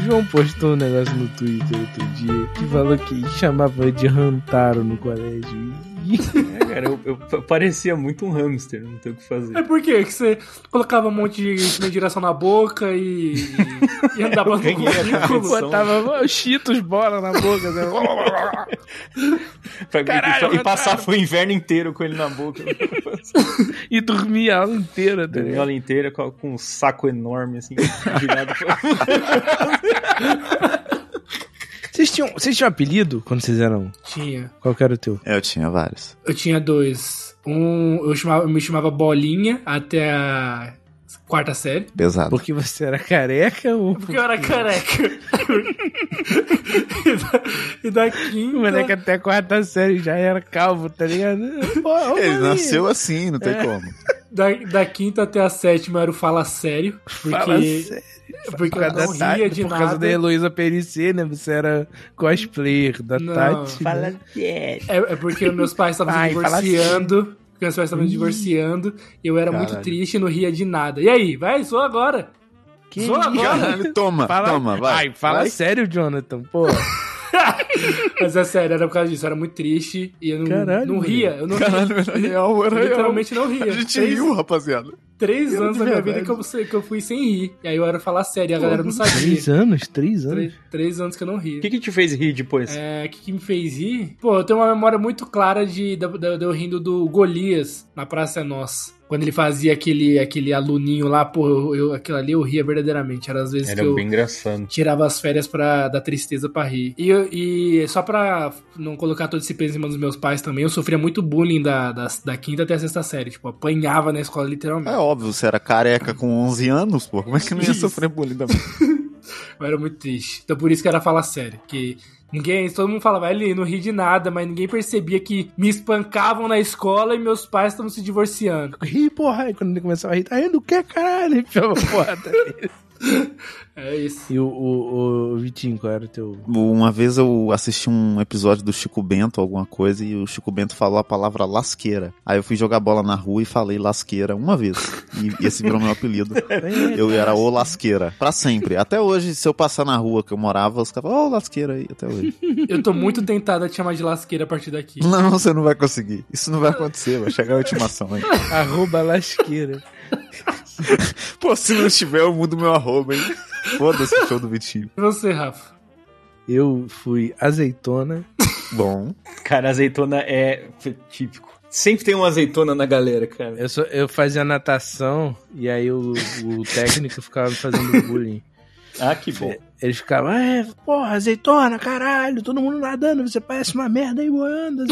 João postou um negócio no Twitter outro dia que falou que chamava de Rantaro no colégio. Cara, eu parecia muito um hamster, não tem o que fazer. É por quê? Que você colocava um monte de direção na boca e andava no currículo. Botava Cheetos bola na boca. Né? Caralho, e passava o inverno inteiro com ele na boca. E dormia a aula inteira. Dormia a aula inteira com um saco enorme, assim, virado pra... Vocês tinham apelido quando vocês eram? Tinha. Qual que era o teu? Eu tinha vários. Eu tinha 2. Eu me chamava Bolinha até a 4ª série. Pesado. Porque você era careca ou... Porque eu era careca. e da 5ª... O moleque até a 4ª série já era calvo, tá ligado? Pô, ele nasceu assim, não tem como. Da 5ª até a 7ª era o Fala Sério. Porque eu não ria de nada. Por causa da Heloísa Perissé, né? Você era cosplayer da Tati. Fala né? sério. É porque meus pais estavam se divorciando. Porque meus pais estavam divorciando. E eu era muito triste e não ria de nada. E aí? Vai, zoa agora. Zoa agora. Caralho, toma, vai. Fala sério, Jonathan, pô. Mas é sério, era por causa disso. Eu era muito triste e eu não ria. Eu não ria. Eu literalmente não ria. A gente riu, rapaziada. 3 anos da minha vida que eu fui sem rir. E aí eu era falar sério, a galera não sabia. 3 anos? 3 anos? 3 anos que eu não ria. O que te fez rir depois? O que me fez rir? Pô, eu tenho uma memória muito clara de eu rindo do Golias na Praça é Nossa. Quando ele fazia aquele aluninho lá, pô, aquilo ali eu ria verdadeiramente. Era às vezes era que eu bem engraçado. Tirava as férias da tristeza pra rir. E só pra não colocar todo esse peso em cima dos meus pais também, eu sofria muito bullying da 5ª até a 6ª série. Tipo, apanhava na escola literalmente. É óbvio, você era careca com 11 anos, pô. Como é que não ia sofrer bullying também? Eu era muito triste. Então por isso que era falar sério. Que todo mundo falava, ele não ri de nada, mas ninguém percebia que me espancavam na escola e meus pais estavam se divorciando. Ri, porra. E quando ele começava a rir, tá rindo o quê, caralho? Ele ficava porra. É isso. E o Vitinho, qual era o teu? Uma vez eu assisti um episódio do Chico Bento, alguma coisa, e o Chico Bento falou a palavra lasqueira. Aí eu fui jogar bola na rua e falei lasqueira uma vez. E esse virou meu apelido. Eu era o lasqueira. Pra sempre. Até hoje, se eu passar na rua que eu morava, os caras falam, lasqueira aí, até hoje. Eu tô muito tentado a te chamar de lasqueira a partir daqui. Não, você não vai conseguir. Isso não vai acontecer, vai chegar a ultimação aí. @lasqueira. Pô, se não tiver, eu mudo meu arroba, hein? Foda-se o show do Vitinho. E você, Rafa? Eu fui azeitona. Bom. Cara, azeitona é típico. Sempre tem uma azeitona na galera, cara. Eu fazia natação e aí o técnico ficava me fazendo bullying. Ah, que bom. Eles ficavam, porra, azeitona, caralho, todo mundo nadando, você parece uma merda aí boiando.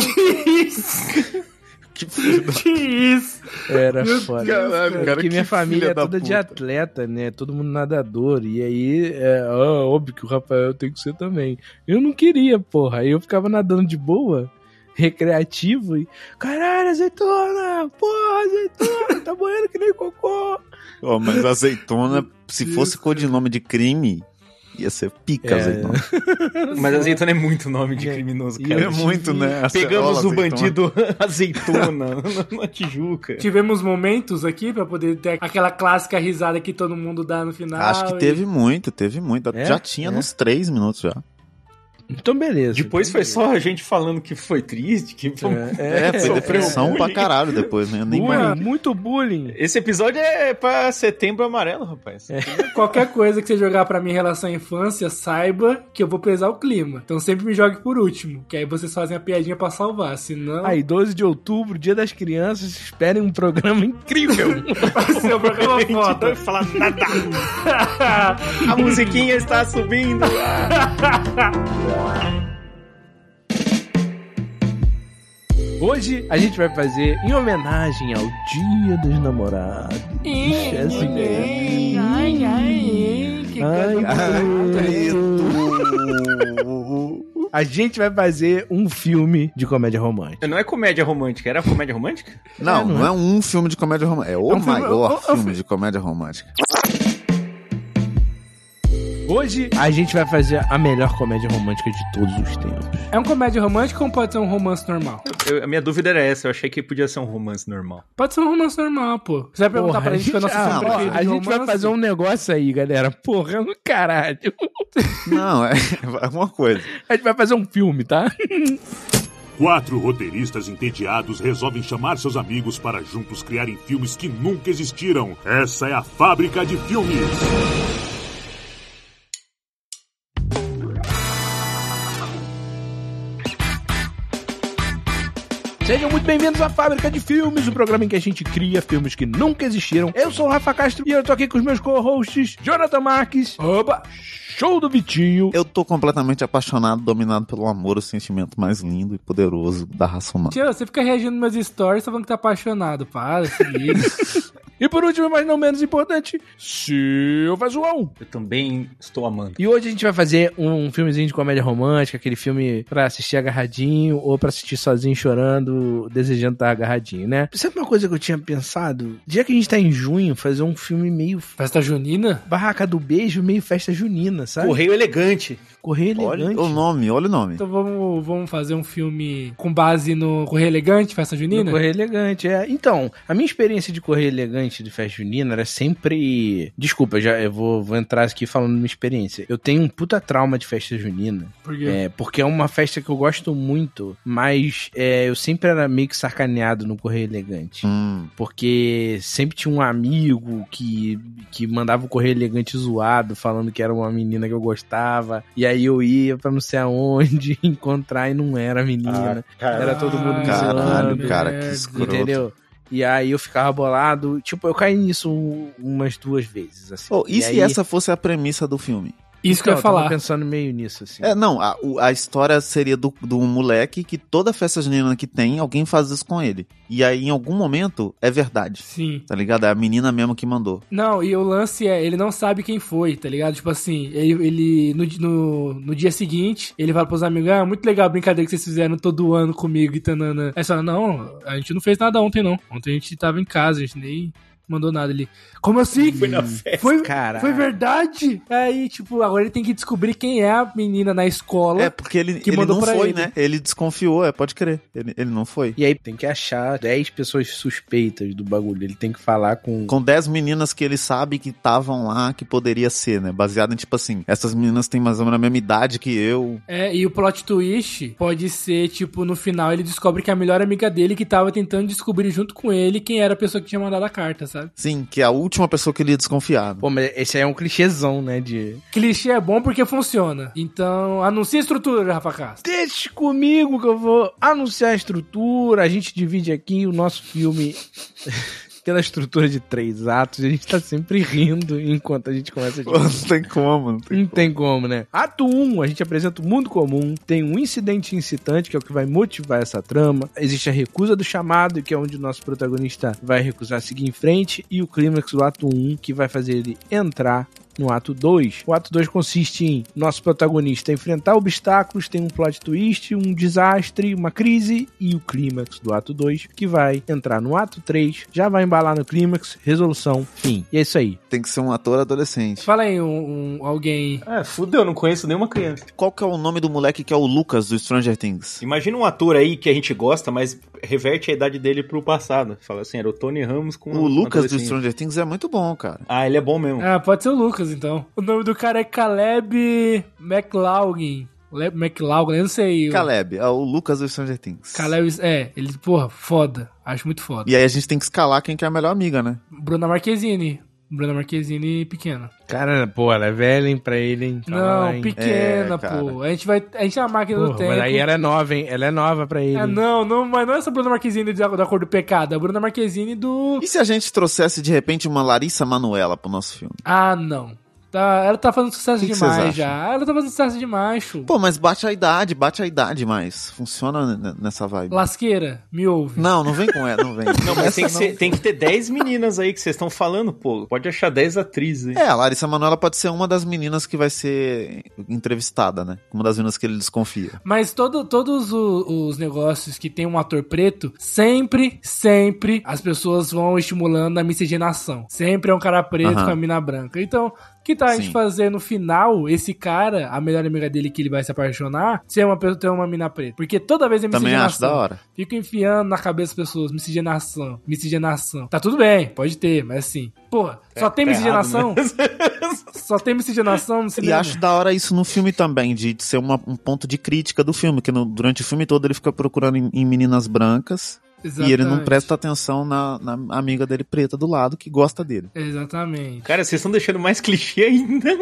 Que isso? Era foda. Caralho, cara, porque minha família é toda puta. de atleta, né? Todo mundo nadador. E aí, óbvio que o Rafael tem que ser também. Eu não queria, porra. Aí eu ficava nadando de boa, recreativo e... Caralho, azeitona! Porra, azeitona! Tá boiando que nem cocô! Mas azeitona, se fosse codinome de crime... Ia ser pica, azeitona. Mas azeitona é muito nome de criminoso, cara. É muito, né? Pegamos o bandido azeitona na Tijuca. Tivemos momentos aqui pra poder ter aquela clássica risada que todo mundo dá no final. Acho que teve muito. Já tinha nos 3 minutos já. Então, beleza. Depois foi só a gente falando que foi triste, que foi depressão pra caralho depois, né? Muito bullying. Esse episódio é pra Setembro Amarelo, rapaz. Qualquer coisa que você jogar pra mim em relação à infância, saiba que eu vou pesar o clima. Então sempre me jogue por último, que aí vocês fazem a piadinha pra salvar, senão... Aí, 12 de outubro, Dia das Crianças, esperem um programa incrível. Vai ser um programa foda. Não vai falar nada. A musiquinha está subindo. Hoje a gente vai fazer em homenagem ao Dia dos Namorados. A gente vai fazer um filme de comédia romântica. Não é comédia romântica, era comédia romântica? Não é um filme de comédia romântica. É o maior filme de comédia romântica. Hoje a gente vai fazer a melhor comédia romântica de todos os tempos. É um comédia romântica ou pode ser um romance normal? A minha dúvida era essa, eu achei que podia ser um romance normal. Pode ser um romance normal, pô. Você vai perguntar pra gente qual é o nosso filme preferido a de gente vai romance? fazer um negócio aí, galera. Porra, no caralho. Não, é uma coisa. A gente vai fazer um filme, tá? 4 roteiristas entediados resolvem chamar seus amigos para juntos criarem filmes que nunca existiram. Essa é a Fábrica de Filmes. Sejam muito bem-vindos à Fábrica de Filmes, o programa em que a gente cria filmes que nunca existiram. Eu sou o Rafa Castro e eu tô aqui com os meus co-hosts, Jonathan Marques. Oba! Show do Vitinho. Eu tô completamente apaixonado, dominado pelo amor, o sentimento mais lindo e poderoso da raça humana. Tio, você fica reagindo nos meus stories falando que tá apaixonado. Para, se liga. E por último, mas não menos importante, Silva João. Eu também estou amando. E hoje a gente vai fazer um filmezinho de comédia romântica, aquele filme pra assistir agarradinho ou pra assistir sozinho chorando, desejando estar agarradinho, né? Sabe uma coisa que eu tinha pensado? Já que a gente tá em junho, fazer um filme meio Festa junina? Barraca do Beijo, meio festa junina, sabe? Correio elegante. Correio Olha elegante. olha o nome. Então vamos fazer um filme com base no Correio Elegante, Festa junina? Correio elegante, é. Então, a minha experiência de Correio elegante de festa junina era sempre... Desculpa, eu vou entrar aqui falando minha experiência. Eu tenho um puta trauma de festa junina. Por quê? Porque é uma festa que eu gosto muito, mas eu sempre era meio que sacaneado no Correio elegante. Porque sempre tinha um amigo que mandava o Correio elegante zoado, falando que era uma menina que eu gostava. E aí eu ia pra não sei aonde encontrar e não era a menina. Era todo mundo me Caralho, zoando. cara, que escroto. Entendeu? E aí eu ficava bolado. Tipo, eu caí nisso umas 2 vezes, assim. Oh, e se aí... essa fosse a premissa do filme? Isso que eu ia falar. tava pensando meio nisso, assim. A história seria do moleque que toda festa junina que tem, alguém faz isso com ele. E aí, em algum momento, é verdade. Sim. Tá ligado? É a menina mesmo que mandou. Não, e o lance ele não sabe quem foi, tá ligado? Tipo assim, ele no dia seguinte, ele fala pros amigos, muito legal a brincadeira que vocês fizeram todo ano comigo e tanana. Aí você fala, não, a gente não fez nada ontem, não. Ontem a gente tava em casa, a gente nem mandou nada ali. Como assim? Foi na festa. Foi verdade? Aí, tipo, agora ele tem que descobrir quem é a menina na escola. Porque ele mandou não pra foi, ele. né? Ele desconfiou, pode crer. Ele não foi. E aí tem que achar 10 pessoas suspeitas do bagulho. Ele tem que falar com 10 meninas que ele sabe que estavam lá, que poderia ser, né? Baseado em, tipo assim, essas meninas têm mais ou menos a mesma idade que eu. E o plot twist pode ser, tipo, no final ele descobre que a melhor amiga dele que tava tentando descobrir junto com ele quem era a pessoa que tinha mandado a carta, sabe? Sim, que é a última pessoa que ele ia desconfiar. Pô, mas esse aí é um clichêzão, né? Clichê é bom porque funciona. Então, anuncia a estrutura, Rafa Castro. Deixe comigo que eu vou anunciar a estrutura. A gente divide aqui o nosso filme pela estrutura de 3 atos. A gente tá sempre rindo enquanto a gente começa a Pô, não tem como. Não tem como, né? Ato 1, a gente apresenta o mundo comum. Tem um incidente incitante, que é o que vai motivar essa trama. Existe a recusa do chamado, que é onde o nosso protagonista vai recusar seguir em frente. E o clímax do ato 1, que vai fazer ele entrar no ato 2. O ato 2 consiste em nosso protagonista enfrentar obstáculos, tem um plot twist, um desastre, uma crise e o clímax do ato 2, que vai entrar no ato 3, já vai embalar no clímax, resolução, fim. E é isso aí. Tem que ser um ator adolescente. Fala aí alguém... Fudeu, não conheço nenhuma criança. Qual que é o nome do moleque que é o Lucas do Stranger Things? Imagina um ator aí que a gente gosta, mas reverte a idade dele pro passado. Fala assim, era o Tony Ramos com o Lucas do Stranger Things é muito bom, cara. Ele é bom mesmo. Pode ser o Lucas, então. O nome do cara é Caleb McLaughlin. McLaughlin, eu não sei. Caleb, é o Lucas do Stranger Things. Caleb, ele, foda. Acho muito foda. E aí a gente tem que escalar quem que é a melhor amiga, né? Bruna Marquezine pequena. Cara, pô, ela é velha, hein, pra ele, hein? Não, pequena, pô. A gente é a máquina do tempo. Mas aí ela é nova, hein? Ela é nova pra ele. Mas não é essa Bruna Marquezine da Cor do Pecado, é a Bruna Marquezine do... E se a gente trouxesse, de repente, uma Larissa Manoela pro nosso filme? Não. Ela tá fazendo sucesso demais já. Ela tá fazendo sucesso demais, chu. Pô, mas bate a idade mais. Funciona nessa vibe. Lasqueira, me ouve. Não vem com ela, não vem. Não, mas tem que ter 10 meninas aí que vocês estão falando, pô. Pode achar 10 atrizes aí. A Larissa Manoela pode ser uma das meninas que vai ser entrevistada, né? Uma das meninas que ele desconfia. Mas todos os negócios que tem um ator preto, sempre as pessoas vão estimulando a miscigenação. Sempre é um cara preto com a mina branca. Então, Que tal a gente Sim. fazer no final, esse cara, a melhor amiga dele que ele vai se apaixonar, ser uma pessoa, ter uma mina preta? Porque toda vez é Também miscigenação. acho da hora. Fico enfiando na cabeça das pessoas, miscigenação. Tá tudo bem, pode ter, mas assim, porra, só tem miscigenação? Só tem miscigenação no E cinema? acho da hora isso no filme também, de ser um ponto de crítica do filme, que durante o filme todo ele fica procurando em meninas brancas. E ele não Exatamente. presta atenção na amiga dele preta do lado, que gosta dele. Exatamente. Cara, vocês estão deixando mais clichê ainda.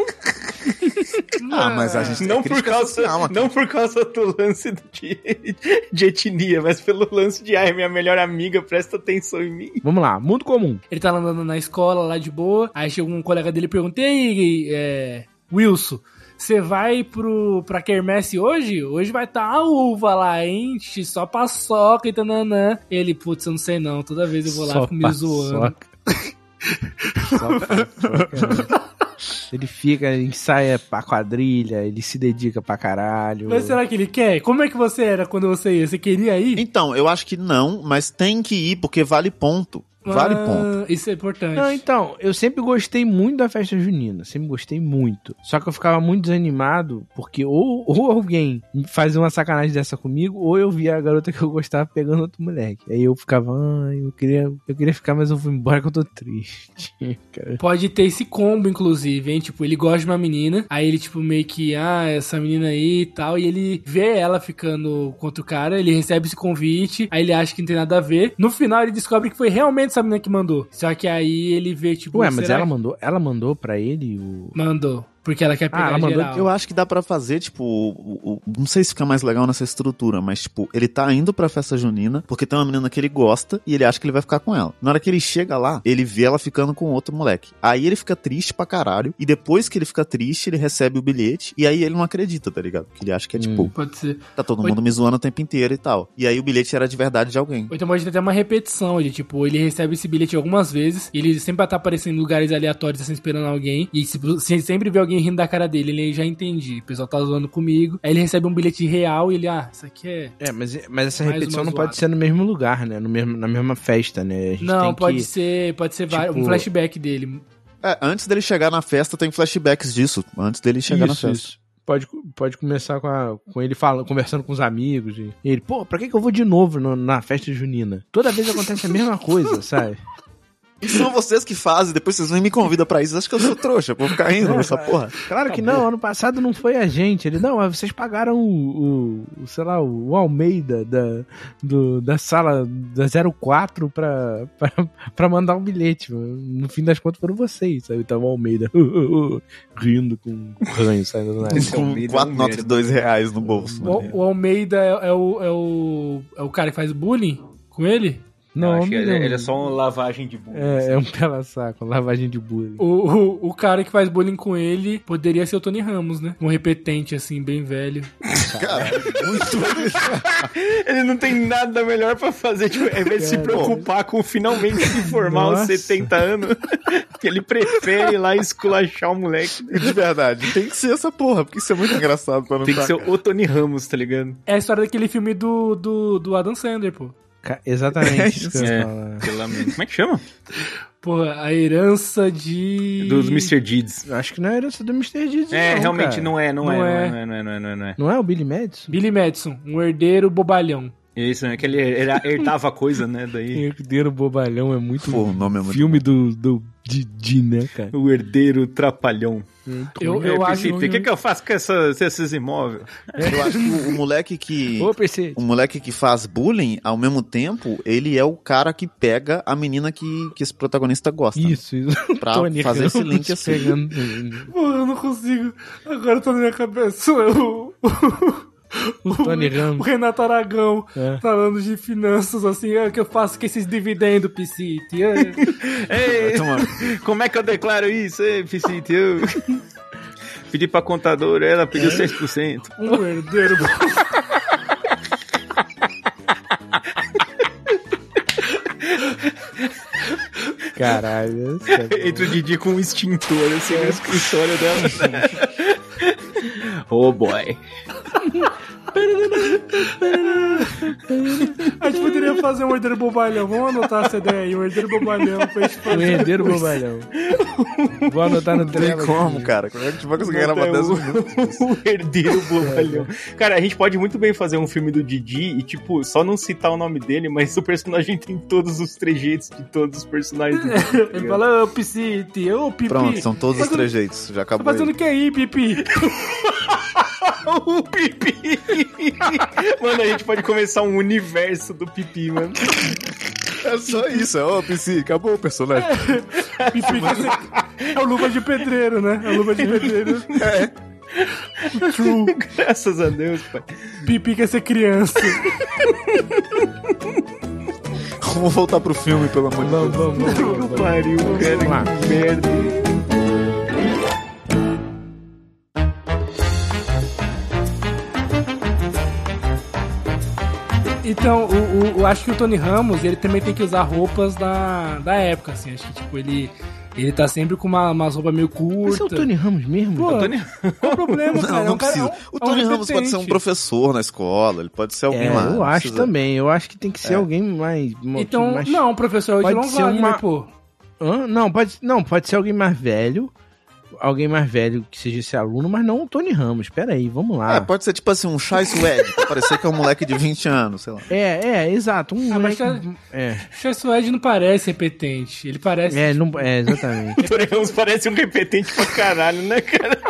Mas a gente Não por causa do lance de etnia, mas pelo lance de, ai, minha melhor amiga presta atenção em mim. Vamos lá, mundo comum. Ele tá andando na escola lá de boa, aí chega um colega dele e pergunta: e aí, Wilson, você vai pra quermesse hoje? Hoje vai estar a uva lá, hein? Só paçoca e tananã. Ele, putz, eu não sei não, toda vez eu vou lá, fico me zoando. Só paçoca. Ele fica, ensaia pra quadrilha, ele se dedica pra caralho. Mas será que ele quer? Como é que você era quando você ia? Você queria ir? Então, eu acho que não, mas tem que ir, porque vale ponto. Vale ponto. Isso é importante. Não, então, eu sempre gostei muito da festa junina, sempre gostei muito. Só que eu ficava muito desanimado, porque ou alguém fazia uma sacanagem dessa comigo, ou eu via a garota que eu gostava pegando outro moleque. Aí eu ficava, eu queria ficar, mas eu vou embora que eu tô triste. Cara. Pode ter esse combo, inclusive, hein? Tipo, ele gosta de uma menina, aí ele, tipo, meio que, essa menina aí e tal, e ele vê ela ficando com outro cara, ele recebe esse convite, aí ele acha que não tem nada a ver. No final, ele descobre que foi realmente essa menina que mandou. Só que aí ele vê, tipo... Ué, mas será ela mandou pra ele o... Mandou. Porque ela quer pegar ela mandou geral. Eu acho que dá pra fazer, tipo, não sei se fica mais legal nessa estrutura, mas, tipo, ele tá indo pra festa junina porque tem uma menina que ele gosta e ele acha que ele vai ficar com ela. Na hora que ele chega lá, ele vê ela ficando com outro moleque. Aí ele fica triste pra caralho e depois que ele fica triste, ele recebe o bilhete e aí ele não acredita, tá ligado? Porque ele acha que é, tipo, Pode ser. tá todo mundo me zoando o tempo inteiro e tal. E aí o bilhete era de verdade de alguém. Ou então pode ter até uma repetição de, tipo, ele recebe esse bilhete algumas vezes e ele sempre vai estar aparecendo em lugares aleatórios, assim, esperando alguém. E se sempre vê alguém rindo da cara dele, ele já entende. O pessoal tá zoando comigo. Aí ele recebe um bilhete real e ele, isso aqui é... mas essa mais repetição uma não zoada. pode ser no mesmo lugar, né? Na mesma festa, né? A gente Não, tem pode que... ser tipo- um flashback dele. Antes dele chegar na festa tem flashbacks disso. Antes dele chegar na festa. Isso. Pode começar com ele conversando com os amigos. E ele, pra que eu vou de novo na festa junina? Toda vez acontece a mesma coisa, sabe? E são vocês que fazem, depois vocês nem me convidam pra isso. Acho que eu sou trouxa, vou ficar indo nessa porra. Claro que não, ano passado não foi a gente. Ele, não, mas vocês pagaram o Almeida da sala da 04 pra mandar um bilhete. Mano. No fim das contas foram vocês, sabe? Tava o Almeida rindo com ranho saindo do nariz. Com 4 notas de R$2 no bolso. O Almeida é o cara que faz bullying com ele? Não, Não, acho que não. ele é só uma lavagem de bunda. É um pela-saco, lavagem de bullying. O cara que faz bullying com ele poderia ser o Tony Ramos, né? Um repetente, assim, bem velho. Cara, muito. Ele não tem nada melhor pra fazer, tipo, ao invés de se preocupar com finalmente se formar aos Nossa. 70 anos, ele prefere ir lá esculachar o moleque. De verdade, tem que ser essa porra, porque isso é muito engraçado pra não Tem que ser tacar. o Tony Ramos, tá ligado? É a história daquele filme do Adam Sandler, pô. Exatamente isso que eu ia É, falar. pelo menos. Como é que chama? Pô, a herança de... Dos Mr. Deeds. Eu acho que não era essa do Mr. Deeds, não, realmente cara. não é. Não é. Não é o Billy Madison? Billy Madison, um herdeiro bobalhão. Isso, é que ele herdava a coisa, né? Daí. Herdeiro Bobalhão é muito Pô, o nome é muito filme do Didi, né, cara? O herdeiro trapalhão. Eu acho... O que eu faço com esses imóveis? Eu acho que o moleque que... Ô, PC. O moleque que faz bullying, ao mesmo tempo, ele é o cara que pega a menina que esse protagonista gosta. Isso. Pra Tony fazer esse Ramos link assim. pegando... Pô, eu não consigo. Agora tá na minha cabeça O Tony o Ramos. Renato Aragão falando de finanças, assim, o que eu faço com esses dividendos, Piscite? Ei, como é que eu declaro isso, Piscite? Eu pedi pra contadora, ela pediu 6%. Um herdeiro. Caralho. Entra o Didi com um extintor, assim, no escritório dela. Oh, boy. A gente poderia fazer um herdeiro bobalhão. Vamos anotar essa ideia aí, um herdeiro bobalhão pra gente fazer. Um herdeiro bobalhão. Vou anotar no Tem Trello. como, cara? Como é que a gente vai conseguir gravar 10 minutos? O herdeiro bobalhão. Cara, a gente pode muito bem fazer um filme do Didi e, tipo, só não citar o nome dele, mas o personagem tem todos os trejeitos de todos os personagens do Didi. Ele fala, ô, Piscite, ô, Pipi. Pronto, são todos os trejeitos. Já Tá acabou fazendo aí. o que aí, Pipi? O Pipi! Mano, a gente pode começar um universo do Pipi, mano. É só isso, ó, PC, acabou o personagem. Pipi é o Luva de Pedreiro, né? É o Luva de Pedreiro. True. Graças a Deus, pai. Pipi quer ser criança. Vamos voltar pro filme, pelo amor de Deus. Que pariu, Vamos lá. cara. Que merda. Então, acho que o Tony Ramos, ele também tem que usar roupas da época, assim. Acho que, tipo, ele tá sempre com umas roupas meio curtas. Esse é o Tony Ramos mesmo? Pô, qual o problema, cara? Não precisa. O Tony Ramos pode ser um professor na escola, ele pode ser alguém lá. Eu acho também. Eu acho que tem que ser alguém mais... Então, mais... não, professor pode Odilon ser Wagner, uma- pô. Hã? Não, pode ser alguém mais velho. Alguém mais velho que seja esse aluno, mas não o Tony Ramos. Pera aí, vamos lá. Pode ser tipo assim, um Chai Suede, pra parecer que é um moleque de 20 anos, sei lá. Exato. Um Ah, mas moleque... Chai Suede não parece repetente. Ele parece... Exatamente. O Tony Ramos parece um repetente pra caralho, né, cara?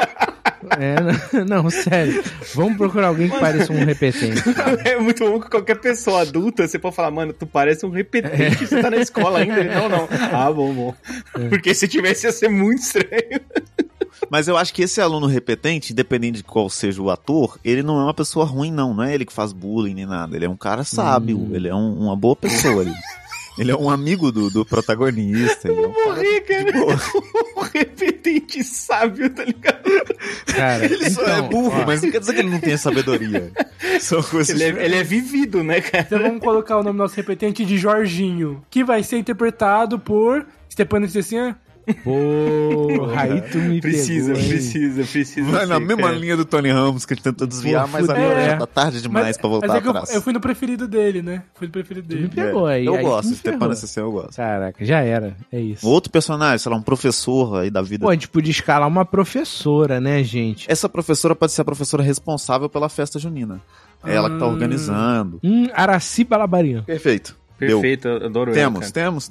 Não, sério. Vamos procurar alguém que pareça um repetente. É muito bom que qualquer pessoa adulta, você pode falar, mano, tu parece um repetente, você tá na escola ainda. Ele, não. Ah, bom. Porque se tivesse ia ser muito estranho. Mas eu acho que esse aluno repetente, independente de qual seja o ator, ele não é uma pessoa ruim, não é ele que faz bullying nem nada. Ele é um cara sábio, ele é uma boa pessoa ali. Ele é um amigo do protagonista. Ele é um cara Morri, cara. de boa. Um repetente sábio, tá ligado? Cara, Ele só é burro, mas não quer dizer que ele não tenha sabedoria. São coisas Ele é vivido, né, cara? Então vamos colocar o nome do nosso repetente de Jorginho, que vai ser interpretado por Stepano Cessinha. Porra, aí tu me Precisa. Vai na ser, mesma cara. linha do Tony Ramos, que a gente tentou desviar, Pô, mas fudeu, agora já é. tá tarde demais pra voltar mas é que atrás. eu fui no preferido dele, né? Fui no preferido Me dele. pegou aí. Eu aí gosto, me Stepano ferrou. SC eu gosto. Caraca, já era. É isso. Outro personagem, sei lá, um professor aí da vida. Pô, a gente podia escalar uma professora, né, gente? Essa professora pode ser a professora responsável pela festa junina. É ela que tá organizando. Araci Balabarian. Perfeito. Perfeito, eu adoro Temos.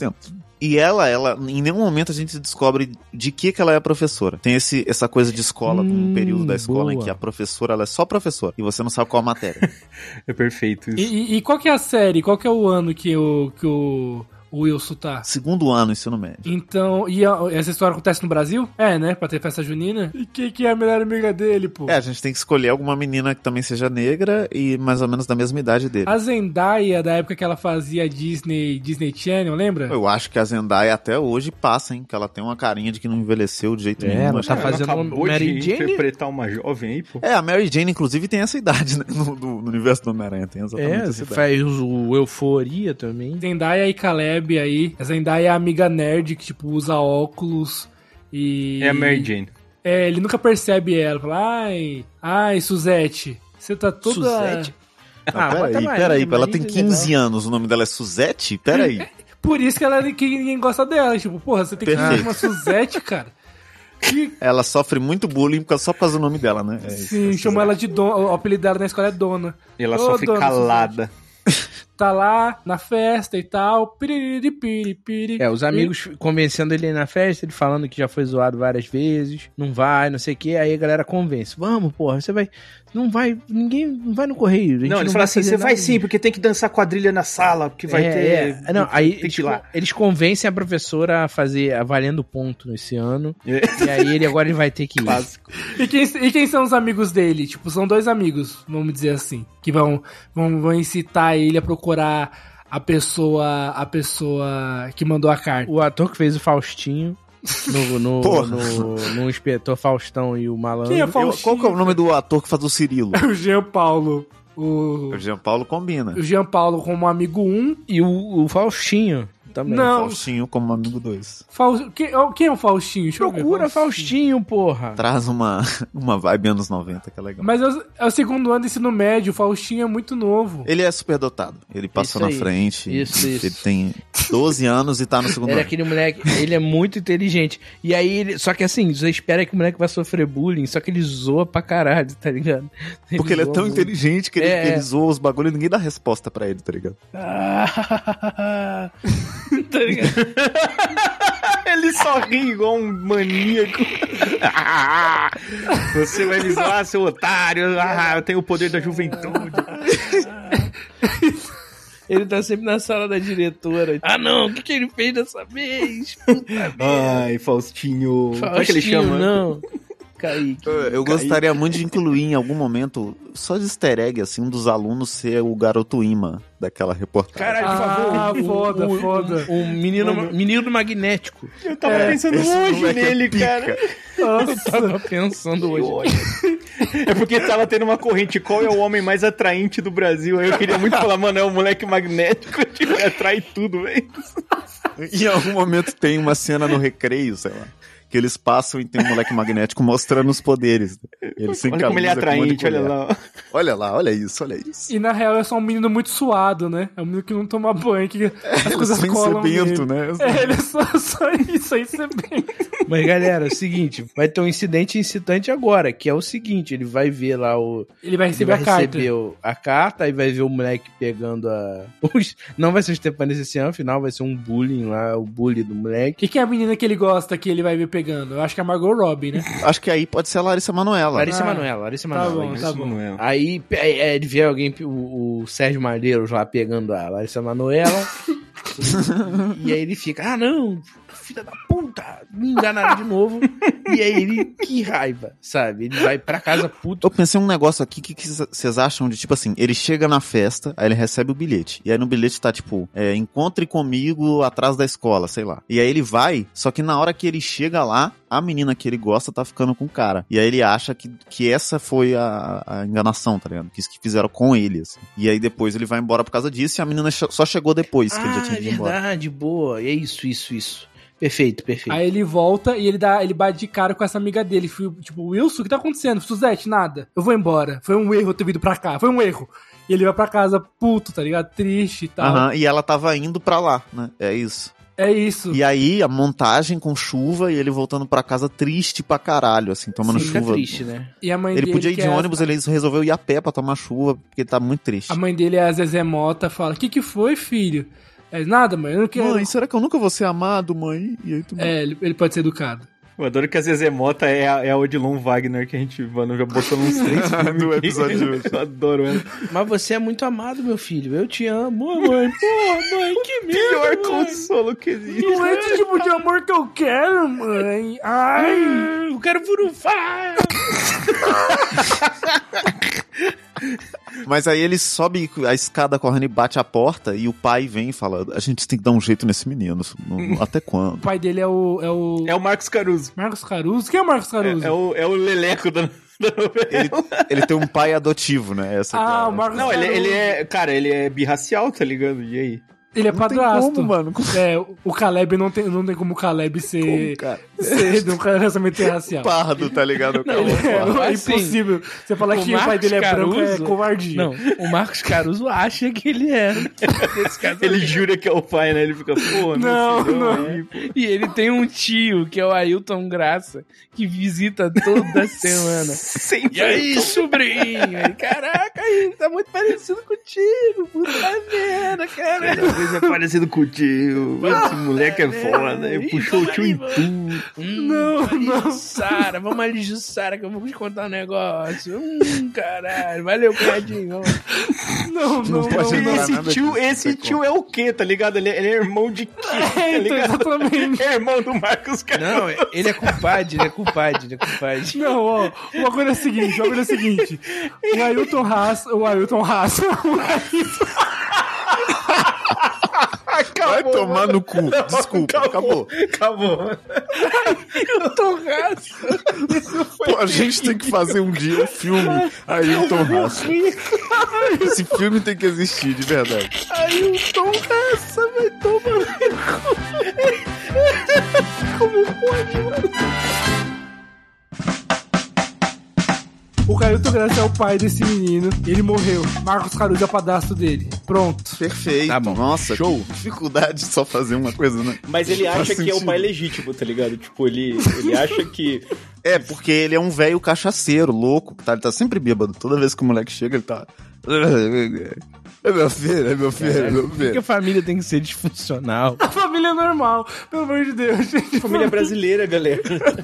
E ela, em nenhum momento a gente descobre de que ela é a professora. Tem essa coisa de escola, um período da escola em boa. que a professora, ela é só professora. E você não sabe qual a matéria. É perfeito isso. E qual que é a série? Qual que é o ano que o Wilson tá? Segundo ano, ensino médio. Então, essa história acontece no Brasil? É, né? Pra ter festa junina. E quem que é a melhor amiga dele, pô? A gente tem que escolher alguma menina que também seja negra e mais ou menos da mesma idade dele. A Zendaya, da época que ela fazia Disney Channel, lembra? Eu acho que a Zendaya até hoje passa, hein? Que ela tem uma carinha de que não envelheceu de jeito nenhum. ela Acho tá que- fazendo acabou Mary de Jane? interpretar uma jovem aí, pô. A Mary Jane, inclusive, tem essa idade, né? No universo do Homem-Aranha. Tem exatamente essa Você idade. faz o Euforia também. Zendaya e Caleb aí. A Zendaya é a amiga nerd que, tipo, usa óculos e... É a Mary Jane. Ele nunca percebe ela. Fala, ai, Suzette, você tá toda... Suzette? bota Maria, Peraí, ela Maria tem é 15 anos, o nome dela é Suzette? Peraí. Por isso que ninguém gosta dela. Tipo, porra, você tem que Perfeito. ter uma Suzette, cara. Ela sofre muito bullying só por causa do nome dela, né? É isso, Sim, é chamou ela de Dona. O apelido dela na escola é Dona. E ela Ô, só fica dona calada. Tá lá na festa e tal. Piriri, piri, piri. Os amigos convencendo ele na festa, ele falando que já foi zoado várias vezes, não vai, não sei o que, aí a galera convence. Vamos, porra, você vai. Não vai, ninguém não vai no correio. a gente Não, ele vai fala assim, fazer você vai nada sim, porque tem que dançar quadrilha na sala, porque vai ter... Não, aí tem que ir lá. eles convencem a professora a fazer a valendo ponto nesse ano. É. E aí agora ele vai ter que ir. Clássico. E quem são os amigos dele? Tipo, são dois amigos, vamos dizer assim, que vão incitar ele a procurar a pessoa que mandou a carta. O ator que fez o Faustinho no Inspetor Faustão e o Malandro. Quem é Faustinho? Qual que é o nome do ator que faz o Cirilo? O Jean Paulo. O Jean Paulo combina. O Jean Paulo como amigo 1. E o Faustinho também. Não. Faustinho como amigo 2. Quem é o Faustinho? Deixa eu ver. Procura Faustinho, porra. Traz uma vibe anos 90, que é legal. Mas é o segundo ano do ensino médio, o Faustinho é muito novo. Ele é super dotado. Ele passou Isso na aí. frente. Isso. Ele tem 12 anos e tá no segundo Ele é ano. aquele moleque, ele é muito inteligente. E aí, só que assim, você espera que o moleque vai sofrer bullying, só que ele zoa pra caralho, tá ligado? Porque ele é zoa tão muito. inteligente que ele zoa os bagulhos e ninguém dá resposta pra ele, tá ligado? Tá ligado? Ele só ri igual um maníaco. Você vai me zoar, seu otário. Eu tenho o poder da juventude. Ele tá sempre na sala da diretora. Não, o que ele fez dessa vez? Puta merda. Ai, Faustinho. Como é que ele Faustinho, chama? não. Kaique. Eu gostaria muito de incluir em algum momento, só de easter egg, assim, um dos alunos ser o garoto imã daquela reportagem. Caralho, por favor. Foda. Um menino magnético. Eu tava pensando esse hoje moleque é nele, pica. cara. Eu tava pensando hoje. É porque tava tendo uma corrente. Qual é o homem mais atraente do Brasil? Aí eu queria muito falar, mano, é um moleque magnético. Tipo, atrai tudo, velho. Em algum momento tem uma cena no recreio, sei lá, que eles passam e tem um moleque magnético mostrando os poderes. Ele sem Olha como ele é camisa, com um monte de atraente, olha colher. lá. Olha lá, olha isso, olha isso. E na real é só um menino muito suado, né? É um menino que não toma banho, que as coisas Sem colam ser bento, nele. né? Ele é só isso aí, ser bento. Mas galera, é o seguinte, vai ter um incidente incitante agora, que é o seguinte, ele vai ver lá o... Ele vai Ele receber vai a carta. receber a carta, aí vai ver o moleque pegando não vai ser o Stepanes esse ano, afinal vai ser um bullying lá, o bullying do moleque. E quem é a menina que ele gosta que ele vai ver pegando? Eu acho que é a Margot Robbie, né? Acho que aí pode ser a Larissa Manoela. Larissa Ah, Manoela. Tá bom, tá bom. Não é. Aí ele vê alguém, o Sérgio Malheiros lá pegando a Larissa Manoela. E aí ele fica, não, filha da puta, me enganaram de novo. E aí ele, que raiva, sabe? Ele vai pra casa puto. Eu pensei um negócio aqui, o que vocês acham de, tipo assim, ele chega na festa, aí ele recebe o bilhete. E aí no bilhete tá, tipo, encontre comigo atrás da escola, sei lá. E aí ele vai, só que na hora que ele chega lá, a menina que ele gosta tá ficando com o cara. E aí ele acha que essa foi a enganação, tá ligado? Que isso que fizeram com ele, assim. E aí depois ele vai embora por causa disso e a menina só chegou depois que ele já tinha ido embora. Verdade, boa. E é isso. Perfeito. Aí ele volta e ele bate de cara com essa amiga dele. Tipo, Wilson, o que tá acontecendo? Suzete, nada. Eu vou embora. Foi um erro eu ter vindo pra cá. Foi um erro. E ele vai pra casa puto, tá ligado? Triste e tal. E ela tava indo pra lá, né? É isso. É isso. E aí, a montagem com chuva e ele voltando pra casa triste pra caralho, assim, tomando Fica chuva. triste, né? E a mãe Ele dele, podia ir que de é ônibus, ele resolveu ir a pé pra tomar chuva, porque ele tá muito triste. A mãe dele é a Zezé Mota, fala, o que foi, filho? Nada, mãe, eu não quero... Mãe, será que eu nunca vou ser amado, mãe? E aí, ele pode ser educado. Eu adoro que a Zezé Mota é a Odilon Wagner, que a gente já botou nos 3 filmes do episódio de hoje. Eu adoro ela. Mas você é muito amado, meu filho. Eu te amo, mãe. Porra, mãe, que merda, Pior mãe. consolo que existe. Não é esse tipo de amor que eu quero, mãe. Ai, Eu quero furufar. Mas aí ele sobe a escada correndo e bate a porta, e o pai vem e fala, a gente tem que dar um jeito nesse menino, até o quando? pai dele é o... É o Marcos Caruso. Marcos Caruso? Quem é o Marcos Caruso? É o Leleco da novela. Ele tem um pai adotivo, né? Essa que é a- o Marcos Não, Caruso. ele é... Cara, ele é birracial, tá ligado? E aí? Ele é Não tem padrasto. como, mano. O Caleb não tem como o Caleb ser... Como, cara? ser de um relacionamento interracial. Pardo, tá ligado? É assim, impossível. Você falar o que o pai dele é Marcos branco é Caruso- covardia. Não, o Marcos Caruso acha que ele é. Nesse caso, Ele jura que é o pai, né? Ele fica, pô, Não, filho, não. aí, pô. E ele tem um tio, que é o Ailton Graça, que visita toda semana. Sempre. E aí, sobrinho? Aí, caraca, ele tá muito parecido contigo. Puta merda, cara. Cada vez é parecido com o tio. Esse moleque é foda. Ele puxou o tio em tudo. Não. Jussara, vamos ali, Jussara, que eu vou te contar um negócio. Caralho, valeu, cunhadinho. Não. pode entrar nada Esse disso, tio é o quê, tá ligado? Ele é irmão de quê, tá Então, ligado? exatamente. É irmão do Marcos Caruso. Não, ele é compadre, Não, ó, uma coisa é a seguinte. O Ailton Haas. Vai tomar no cu. Desculpa, acabou. Ailton Raça. Pô, a gente tem que fazer um dia um filme Ailton Raça. Esse filme tem que existir, de verdade. Ailton Raça, vai tomar. Como pode, mano? O Cailton Graça é o pai desse menino. Ele morreu. Marcos Caruso é o padrasto dele. Pronto. Perfeito. Tá bom. Nossa, show. Que dificuldade de só fazer uma coisa, né? Mas ele acha Faz que é o sentido. pai legítimo, tá ligado? Tipo, ele acha que... É, porque ele é um velho cachaceiro, louco, tá? Ele tá sempre bêbado. Toda vez que o moleque chega, ele tá... É meu filho, é meu filho, é meu Por que a filho. família tem que ser disfuncional? A família é normal. Pelo amor de Deus, gente. Família brasileira, galera.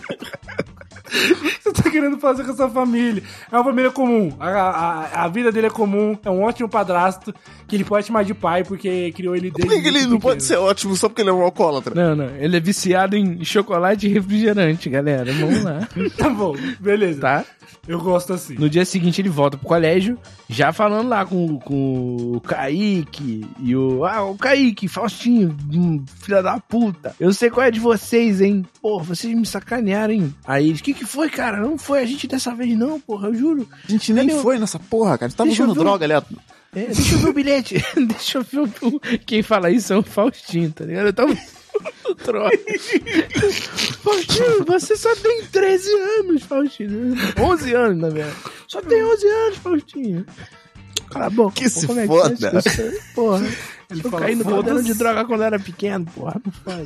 Você tá querendo fazer com essa família? É uma família comum. A vida dele é comum. É um ótimo padrasto que ele pode chamar de pai porque criou ele desde Por que ele muito não pequeno. pode ser ótimo só porque ele é um alcoólatra? Não, não. Ele é viciado em chocolate e refrigerante, galera. Vamos lá. Tá bom, beleza. Tá? Eu gosto assim. No dia seguinte ele volta pro colégio, já falando lá com o Kaique e o Kaique, Faustinho, filha da puta. Eu sei qual é de vocês, hein? Pô, vocês me sacanearam, hein? Aí eles, o que foi, cara? Não foi a gente dessa vez não, porra, eu juro. A gente nem Cadê o- foi nessa porra, cara. A gente tava Deixa eu usando ver o- droga, aliás. É, deixa eu ver o bilhete. Deixa eu ver quem fala isso é o Faustinho, tá ligado? Eu tava... Troca. Faustinho, você só tem 13 anos, Faustinho. 11 anos, na verdade. Só tem 11 anos, Faustinho. Cala a boca. Que pô, se como é foda. que é isso? Porra. Ele Eu fala, caí no "Foda-se." caldeirão de droga quando eu era pequeno, porra. Não faz.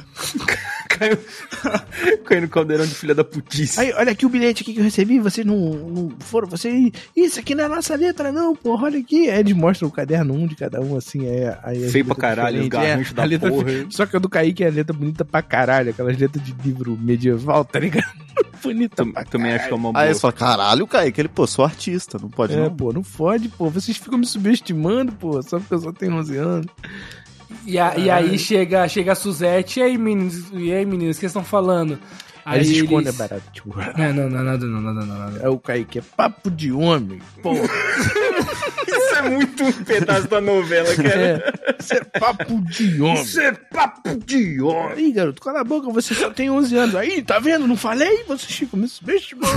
Caiu no caldeirão de filha da putice. Aí, olha aqui o bilhete aqui que eu recebi. Vocês não foram. Vocês. Isso aqui não é nossa letra, não, porra. Olha aqui. Aí eles mostram o caderno, um de cada um, assim. Aí as Feio pra letras caralho, diferentes. garrancho da a letra porra. Só que a do Kaique é a letra bonita pra caralho. Aquelas letras de livro medieval, tá ligado? Bonita pra Também acho que é uma boa. Aí eles falam, caralho, Kaique, ele, pô, sou artista, não pode É, não. pô, não fode, pô. Vocês ficam me subestimando, pô. Só porque eu só tenho 11 anos. E aí chega a Suzette, e aí, meninos, o que vocês estão falando? Aí eles escondem eles... barato, tipo. Não, nada. É o Kaique, é papo de homem, pô. Isso é muito um pedaço da novela, cara. É, isso é papo de homem. Isso é papo de homem. Aí, garoto, cala a boca, você só tem 11 anos. Aí, tá vendo? Não falei? Vocês ficam me subestimando.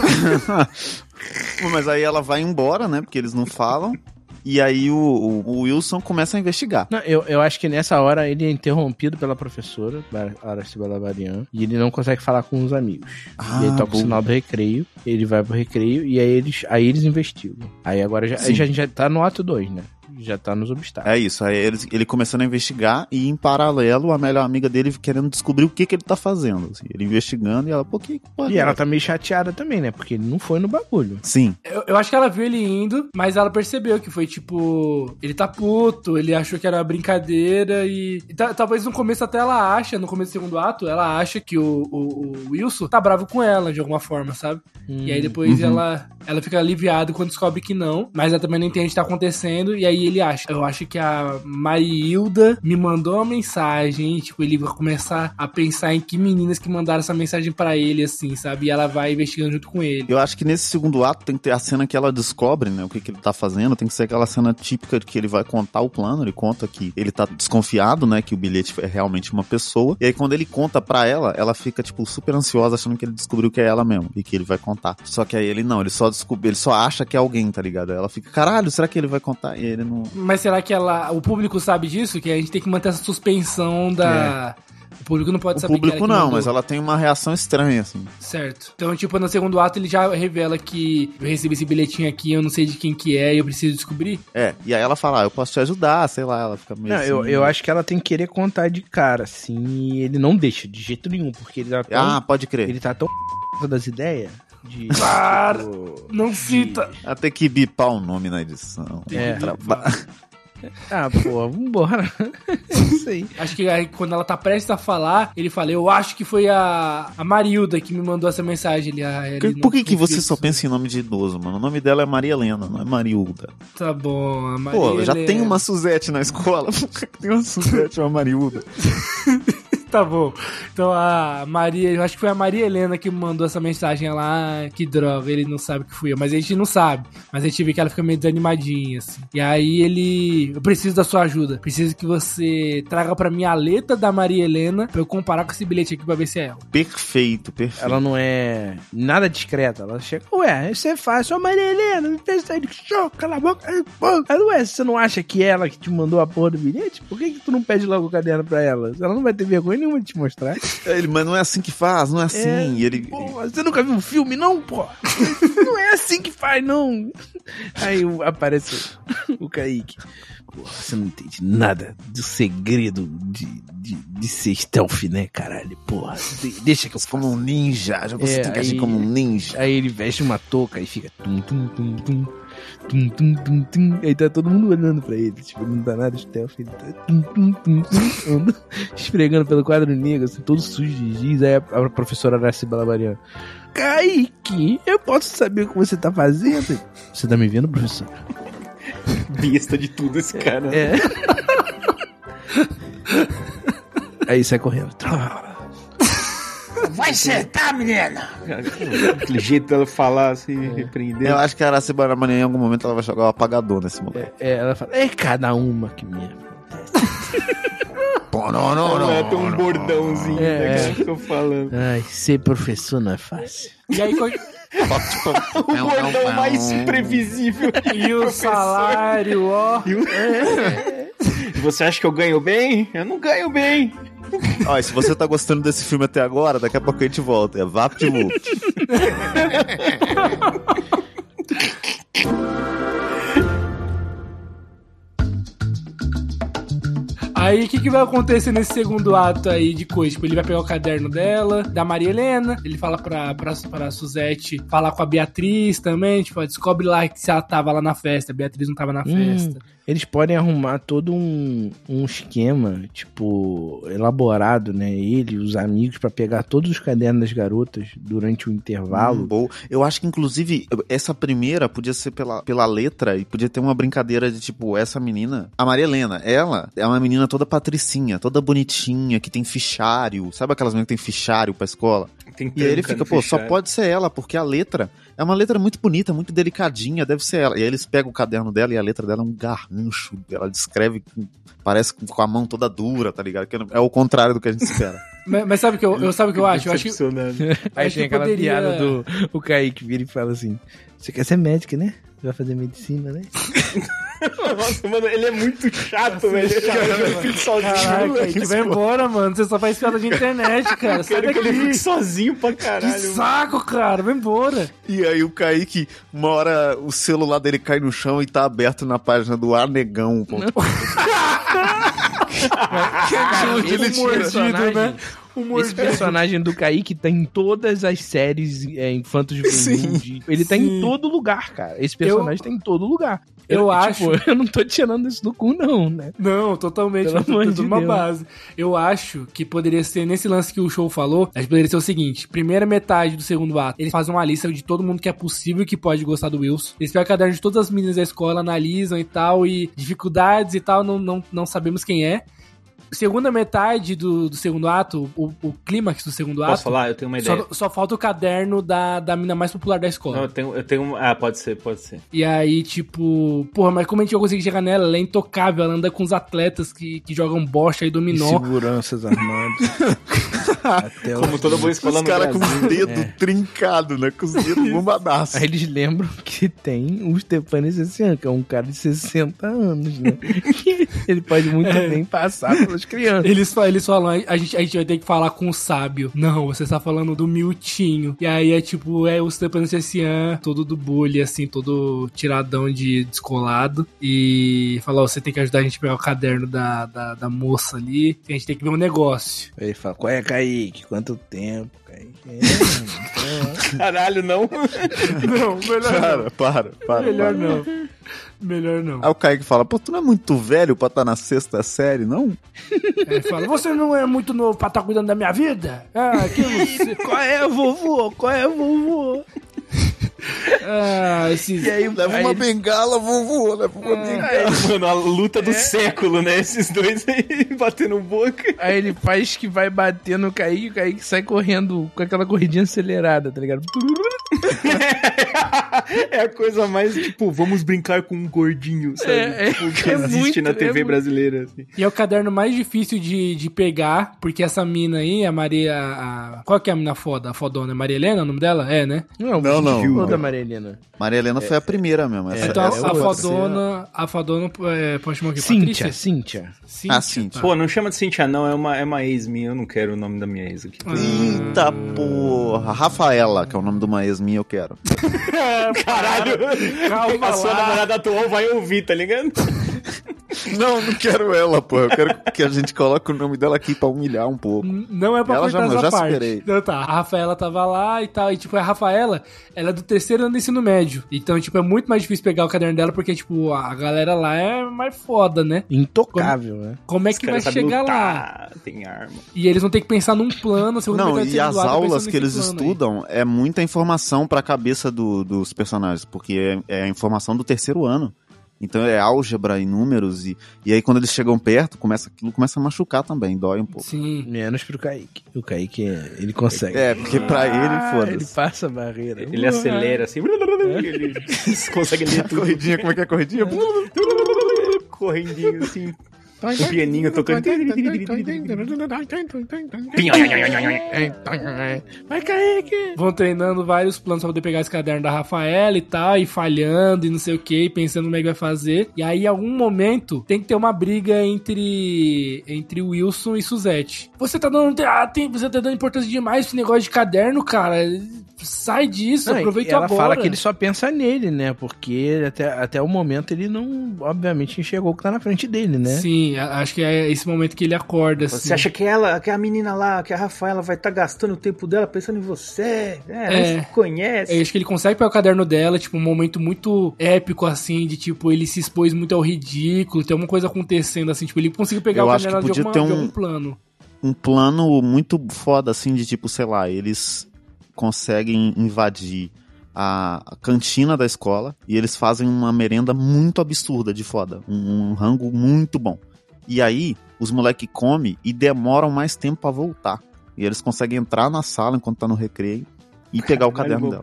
Mas aí ela vai embora, né, porque eles não falam. E aí o Wilson começa a investigar. Não, eu acho que nessa hora ele é interrompido pela professora, Araciba Labarian, e ele não consegue falar com os amigos. Ah, E ele toca o boa. sinal do recreio, ele vai pro recreio e aí eles investigam. Aí agora a gente já tá no ato 2, né? Já tá nos obstáculos. É isso, aí ele começando a investigar e em paralelo a melhor amiga dele querendo descobrir o que ele tá fazendo. Assim, ele investigando e ela, pô, que porra. E ela tá meio chateada também, né? Porque ele não foi no bagulho. Sim, Eu acho que ela viu ele indo, mas ela percebeu que foi tipo... Ele tá puto, ele achou que era uma brincadeira e talvez no começo até ela acha, no começo do segundo ato, ela acha que o Wilson tá bravo com ela de alguma forma, sabe? E aí depois ela fica aliviada quando descobre que não, mas ela também não entende o que tá acontecendo e aí ele acha. Eu acho que a Marilda me mandou uma mensagem e, tipo, ele vai começar a pensar em que meninas que mandaram essa mensagem pra ele, assim, sabe? E ela vai investigando junto com ele. eu acho que nesse segundo ato tem que ter a cena que ela descobre, né, o que ele tá fazendo, tem que ser aquela cena típica de que ele vai contar o plano, ele conta que ele tá desconfiado, né, que o bilhete é realmente uma pessoa, e aí quando ele conta pra ela, ela fica, tipo, super ansiosa achando que ele descobriu que é ela mesmo, e que ele vai contar. Só que aí ele não, ele só acha que é alguém, tá ligado? Aí ela fica, caralho, será que ele vai contar? E ele não... Mas será que o público sabe disso? Que a gente tem que manter essa suspensão da... O público não pode O saber público que ela que não, mandou. mas ela tem uma reação estranha, assim. Certo. Então, tipo, no segundo ato ele já revela que eu recebi esse bilhetinho aqui, eu não sei de quem que é e eu preciso descobrir. É, e aí ela fala, eu posso te ajudar, sei lá, ela fica meio Não, assim... eu acho que ela tem que querer contar de cara, assim, e ele não deixa de jeito nenhum, porque ele tá tão, Ah, pode crer. ele tá tão das ideias de... Para! tipo, Não cita! Ela tem que bipar o nome na edição. É. Traba- Ah, pô, vambora. É isso aí. Acho que aí, quando ela tá prestes a falar, ele fala, eu acho que foi a Marilda que me mandou essa mensagem. Por que você só pensa em nome de idoso, mano? O nome dela é Maria Helena, não é Marilda. Tá bom, a Maria Pô, já Helena. tem uma Suzette na escola. Por que tem uma Suzette ou uma Marilda? Tá bom. Então a Maria, eu acho que foi a Maria Helena que me mandou essa mensagem lá. Que droga, ele não sabe que fui eu. Mas a gente não sabe. Mas a gente vê que ela fica meio desanimadinha, assim. E aí ele... Eu preciso da sua ajuda. Preciso que você traga pra mim a letra da Maria Helena pra eu comparar com esse bilhete aqui pra ver se é ela. Perfeito, perfeito. Ela não é nada discreta. Ela chega, ué, isso é fácil. Ô, Maria Helena, me fez sair de show, cala a boca. Pô, ela, ué, você não acha que é ela que te mandou a porra do bilhete? Por que tu não pede logo o caderno pra ela? Ela não vai ter vergonha nenhuma de te mostrar. Ele, mas não é assim que faz, não é assim. E ele... Porra, você nunca viu um filme, não, pô? Não é assim que faz, não. Aí aparece o Kaique. Porra, você não entende nada do segredo de ser stealth, né, caralho? Porra, deixa que eu como um ninja, já você tem que agir como um ninja. Aí ele veste uma touca e fica tum, tum, tum, tum. Tum, tum, tum, tum. Aí tá todo mundo olhando pra ele. Tipo, não dá nada stealth. Ele tá tum, tum, tum, tum, esfregando pelo quadro negro, assim, todo sujo de giz. Aí a professora Araci Balabariano: Kaique, eu posso saber o que você tá fazendo? Você tá me vendo, professor? Besta de tudo esse cara. É. Aí sai correndo. Vai sentar, menina! Aquele jeito dela falar, assim, repreender. Eu acho que a Araci Balabariano em algum momento ela vai jogar o apagador nesse momento. Ela fala: é cada uma que me acontece. Ela tem um bordãozinho, né, que eu tô falando. Ai, ser professor não é fácil. E aí, O bordão mais previsível. e o salário, ó. E você acha que eu ganho bem? Eu não ganho bem. Ó, e se você tá gostando desse filme até agora, daqui a pouco a gente volta. É VaptVupt. Aí, o que vai acontecer nesse segundo ato aí de coisa? Tipo, ele vai pegar o caderno dela, da Maria Helena, ele fala pra Suzette falar com a Beatriz também, tipo, descobre lá que se ela tava lá na festa, a Beatriz não tava na festa. Eles podem arrumar todo um esquema, tipo, elaborado, né? Ele e os amigos, pra pegar todos os cadernos das garotas durante o intervalo. Eu acho que, inclusive, essa primeira podia ser pela letra e podia ter uma brincadeira de, tipo, essa menina, a Maria Helena, ela é uma menina toda patricinha, toda bonitinha, que tem fichário. Sabe aquelas meninas que tem fichário pra escola? E aí ele fica, pô, só pode ser ela, porque a letra é uma letra muito bonita, muito delicadinha, deve ser ela. E aí eles pegam o caderno dela e a letra dela é um garrancho. Ela descreve, parece com a mão toda dura, tá ligado? Que é o contrário do que a gente espera. Mas sabe o que eu acho? Eu acho que... Aí acho tem que aquela poderia... piada do o Kaique vira e fala assim: você quer ser médico, né? Vai fazer medicina, né? Nossa, mano, ele é muito chato, velho. Ele fica sozinho. Caraca, Kaique, vai embora, mano. Você só faz piada de internet, cara. Sai Quero que ele daqui. fique sozinho pra caralho. Que saco, cara. Vai embora. E aí o Kaique, uma hora o celular dele cai no chão e tá aberto na página do Anegão. Esse personagem do Kaique tá em todas as séries infanto-juvenil. Ele tá em todo lugar, cara. Esse personagem tá em todo lugar. Eu acho... eu não tô tirando isso do cu, não, né? Não, totalmente. Pelo amor de uma Deus. base. Eu acho que poderia ser, nesse lance que o show falou, acho que poderia ser o seguinte: primeira metade do segundo ato, eles fazem uma lista de todo mundo que é possível que pode gostar do Wilson. Eles pegam o caderno de todas as meninas da escola, analisam e tal, e dificuldades e tal, não sabemos quem é. Segunda metade do segundo ato, o clímax do segundo ato... Posso falar? Eu tenho uma ideia. Só falta o caderno da mina mais popular da escola. Não, eu tenho... Ah, pode ser. E aí, tipo... Porra, mas como a gente vai conseguir chegar nela? Ela é intocável, ela anda com os atletas que jogam bocha e dominó. E seguranças armados. Até como toda boa escola os no caras com Brasil. os dedos trincados, né? Com os dedos bombadaços. Aí eles lembram que tem o Stephane Sessian, que é um cara de 60 anos, né? Ele pode muito bem passar pelas crianças. Eles falam, a gente vai ter que falar com o sábio. Não, você está falando do Miltinho. E aí é tipo, o Stephane Sessian, todo do bully, assim, todo tiradão de descolado. E fala, você tem que ajudar a gente a pegar o caderno da moça ali. A gente tem que ver um negócio. Aí ele fala: qual é, Kaique? Quanto tempo, Kaique? Caralho, não. Não, melhor Para. Melhor não. Melhor não. Aí o Kaique fala: pô, tu não é muito velho pra estar na 6ª série, não? Ele fala: você não é muito novo pra estar cuidando da minha vida? Ah, que você... Qual é, vovô? E aí leva uma bengala, vovô, leva uma bengala. Mano, a luta do século, né? Esses dois aí batendo boca. Aí ele faz que vai bater no Kaique, o Kaique sai correndo com aquela corridinha acelerada, tá ligado? É a coisa mais, tipo, vamos brincar com um gordinho, sabe? Tipo, que existe na TV brasileira. Assim. E é o caderno mais difícil de pegar, porque essa mina aí, a Maria... Qual que é a mina foda? A fodona? É Maria Helena o nome dela? É, né? Não. Da Maria Helena. Maria Helena foi a primeira mesmo. Então a fodona pode chamar o quê? Cíntia. Cíntia. Pô, não chama de Cíntia não, é uma ex minha, eu não quero o nome da minha ex aqui. Eita porra. Rafaela, que é o nome de uma ex minha, eu quero. Caralho! Calma A sua namorada atual vai ouvir, tá ligado? Não quero ela, pô. Eu quero que a gente coloque o nome dela aqui pra humilhar um pouco. Não é pra ela cortar essa já parte. superei. Então tá, a Rafaela tava lá e tal, e tipo, a Rafaela, ela é do 3º ano do ensino médio. Então, tipo, é muito mais difícil pegar o caderno dela, porque, tipo, a galera lá é mais foda, né? Intocável, né? Como é que vai chegar lá? Tem arma. E eles vão ter que pensar num plano. Não, e as aulas que eles estudam estudam é muita informação pra cabeça dos personagens, porque é a informação do 3º ano. Então é álgebra e números, e aí quando eles chegam perto, aquilo começa a machucar também, dói um pouco. Sim. Menos pro Kaique. O Kaique, ele consegue. Porque pra ele, foda-se. Ele passa a barreira. Ele acelera assim, ele consegue ler tudo. Corridinha, como é que é a corridinha? Correndinho assim. O pianinho tocando. Vai, Kaique! Vão treinando vários planos pra poder pegar esse caderno da Rafaela e tal, e falhando e não sei o que, pensando como é que vai fazer. E aí, em algum momento, tem que ter uma briga entre Wilson e Suzette. Você tá dando importância demais pra esse negócio de caderno, cara. Sai disso, aproveita agora. Ela fala que ele só pensa nele, né? Porque até o momento ele não, obviamente, enxergou o que tá na frente dele, né? Sim, acho que é esse momento que ele acorda. Assim. Você acha que a menina lá, que a Rafaela vai estar gastando o tempo dela pensando em você? Ela se conhece. Eu acho que ele consegue pegar o caderno dela, tipo, um momento muito épico, assim, de tipo, ele se expôs muito ao ridículo, tem alguma coisa acontecendo, assim, tipo, ele conseguiu pegar o caderno de algum plano. Um plano muito foda, assim, de tipo, sei lá, eles conseguem invadir a cantina da escola e eles fazem uma merenda muito absurda de foda, um rango muito bom. E aí, os moleque comem e demoram mais tempo pra voltar. E eles conseguem entrar na sala enquanto tá no recreio e pegar o caderno dela.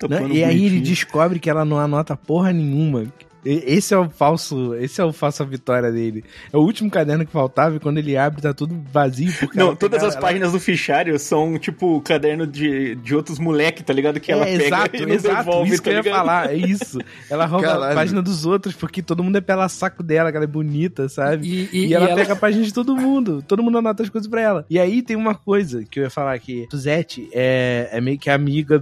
E aí ele descobre que ela não anota porra nenhuma. Esse é o falso a vitória dele. É o último caderno que faltava e quando ele abre tá tudo vazio. Não, todas as páginas do fichário são tipo caderno de outros moleque, tá ligado? Que ela pega e não devolve, isso que eu ia falar, é isso. Ela rouba a página dos outros porque todo mundo é pela saco dela, que ela é bonita, sabe? E ela pega a página de todo mundo anota as coisas pra ela. E aí tem uma coisa que eu ia falar aqui. Suzette é meio que amiga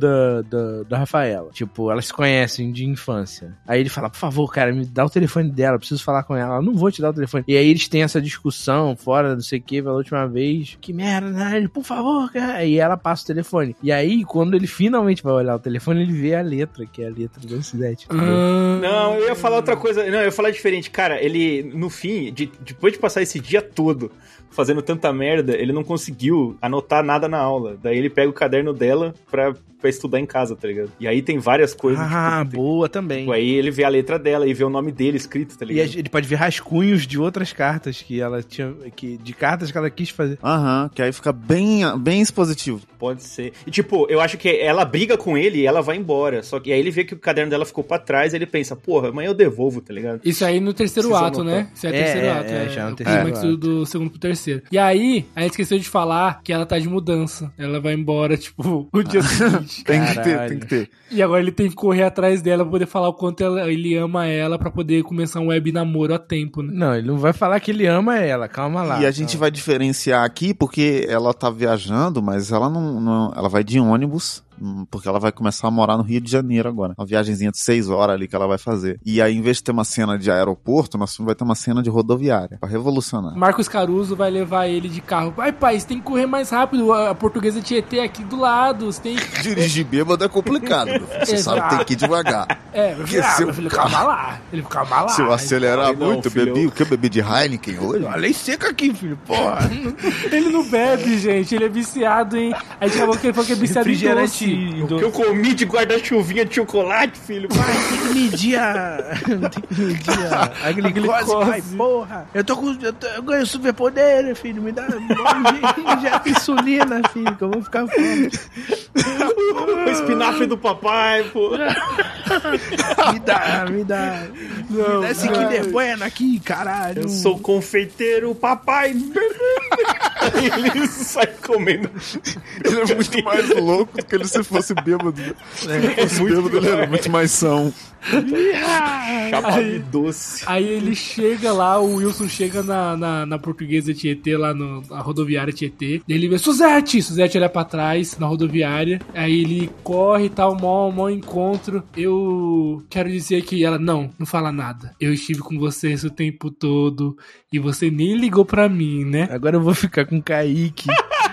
da Rafaela. Tipo, elas se conhecem de infância. Aí ele fala, por favor, cara, me dá o telefone dela, preciso falar com ela. Não vou te dar o telefone. E aí eles têm essa discussão fora, não sei o que, pela última vez. Que merda, né? Ele, por favor, cara. E ela passa o telefone. E aí, quando ele finalmente vai olhar o telefone, ele vê a letra, que é a letra do Suzette. Não, eu ia falar outra coisa. Não, eu ia falar diferente. Cara, ele, no fim, depois de passar esse dia todo fazendo tanta merda, ele não conseguiu anotar nada na aula. Daí ele pega o caderno dela pra estudar em casa, tá ligado? E aí tem várias coisas. Boa também. Tipo, aí ele vê a letra dela e vê o nome dele escrito, tá ligado? E ele pode ver rascunhos de outras cartas que ela tinha, de cartas que ela quis fazer. Que aí fica bem expositivo. Pode ser. E tipo, eu acho que ela briga com ele e ela vai embora. Só que aí ele vê que o caderno dela ficou pra trás e ele pensa, porra, amanhã eu devolvo, tá ligado? Isso aí no terceiro ato, né? Isso é o terceiro ato. Já no terceiro do segundo pro terceiro. E aí, a gente esqueceu de falar que ela tá de mudança. Ela vai embora, tipo, o dia seguinte. Tem que ter. E agora ele tem que correr atrás dela pra poder falar o quanto ele ama ela pra poder começar um web namoro a tempo, né? Não, ele não vai falar que ele ama ela, calma lá. E a gente vai diferenciar aqui porque ela tá viajando, mas ela não ela vai de ônibus, porque ela vai começar a morar no Rio de Janeiro agora. Uma viagenzinha de 6 horas ali que ela vai fazer. E aí, em vez de ter uma cena de aeroporto, nós vai ter uma cena de rodoviária, pra revolucionar. Marcos Caruso vai levar ele de carro. Pai, você tem que correr mais rápido. A Portuguesa Tietê é aqui do lado. Você tem... Dirigir bêbado é complicado, meu filho. Você sabe que tem que ir devagar. Meu filho, calma lá. Se eu acelerar muito, eu bebi de Heineken hoje? A lei seca aqui, filho, porra. Ele não bebe, gente. Ele é viciado em... A gente falou que ele falou que é viciado em doce. O que eu comi de guarda-chuvinha de chocolate, filho. Pai, tem que medir a glicose. Pai, porra. Eu ganho superpoder, filho. Me dá insulina, filho, que eu vou ficar forte. O espinafre do papai, pô. Me dá. Não, me dá esse Kinder Bueno aqui, caralho. Eu sou confeiteiro, papai. Aí ele sai comendo. Ele é muito mais louco do que ele se fosse bêbado. Se fosse bêbado, ele era muito mais são. Chapa de doce. Aí ele chega lá, o Wilson chega na portuguesa Tietê, lá na rodoviária Tietê. E ele vê, Suzete olha pra trás, na rodoviária. Aí ele corre e tal, mó encontro. Eu quero dizer que ela, não fala nada. Eu estive com você esse tempo todo e você nem ligou pra mim, né? Agora eu vou ficar com o Kaique.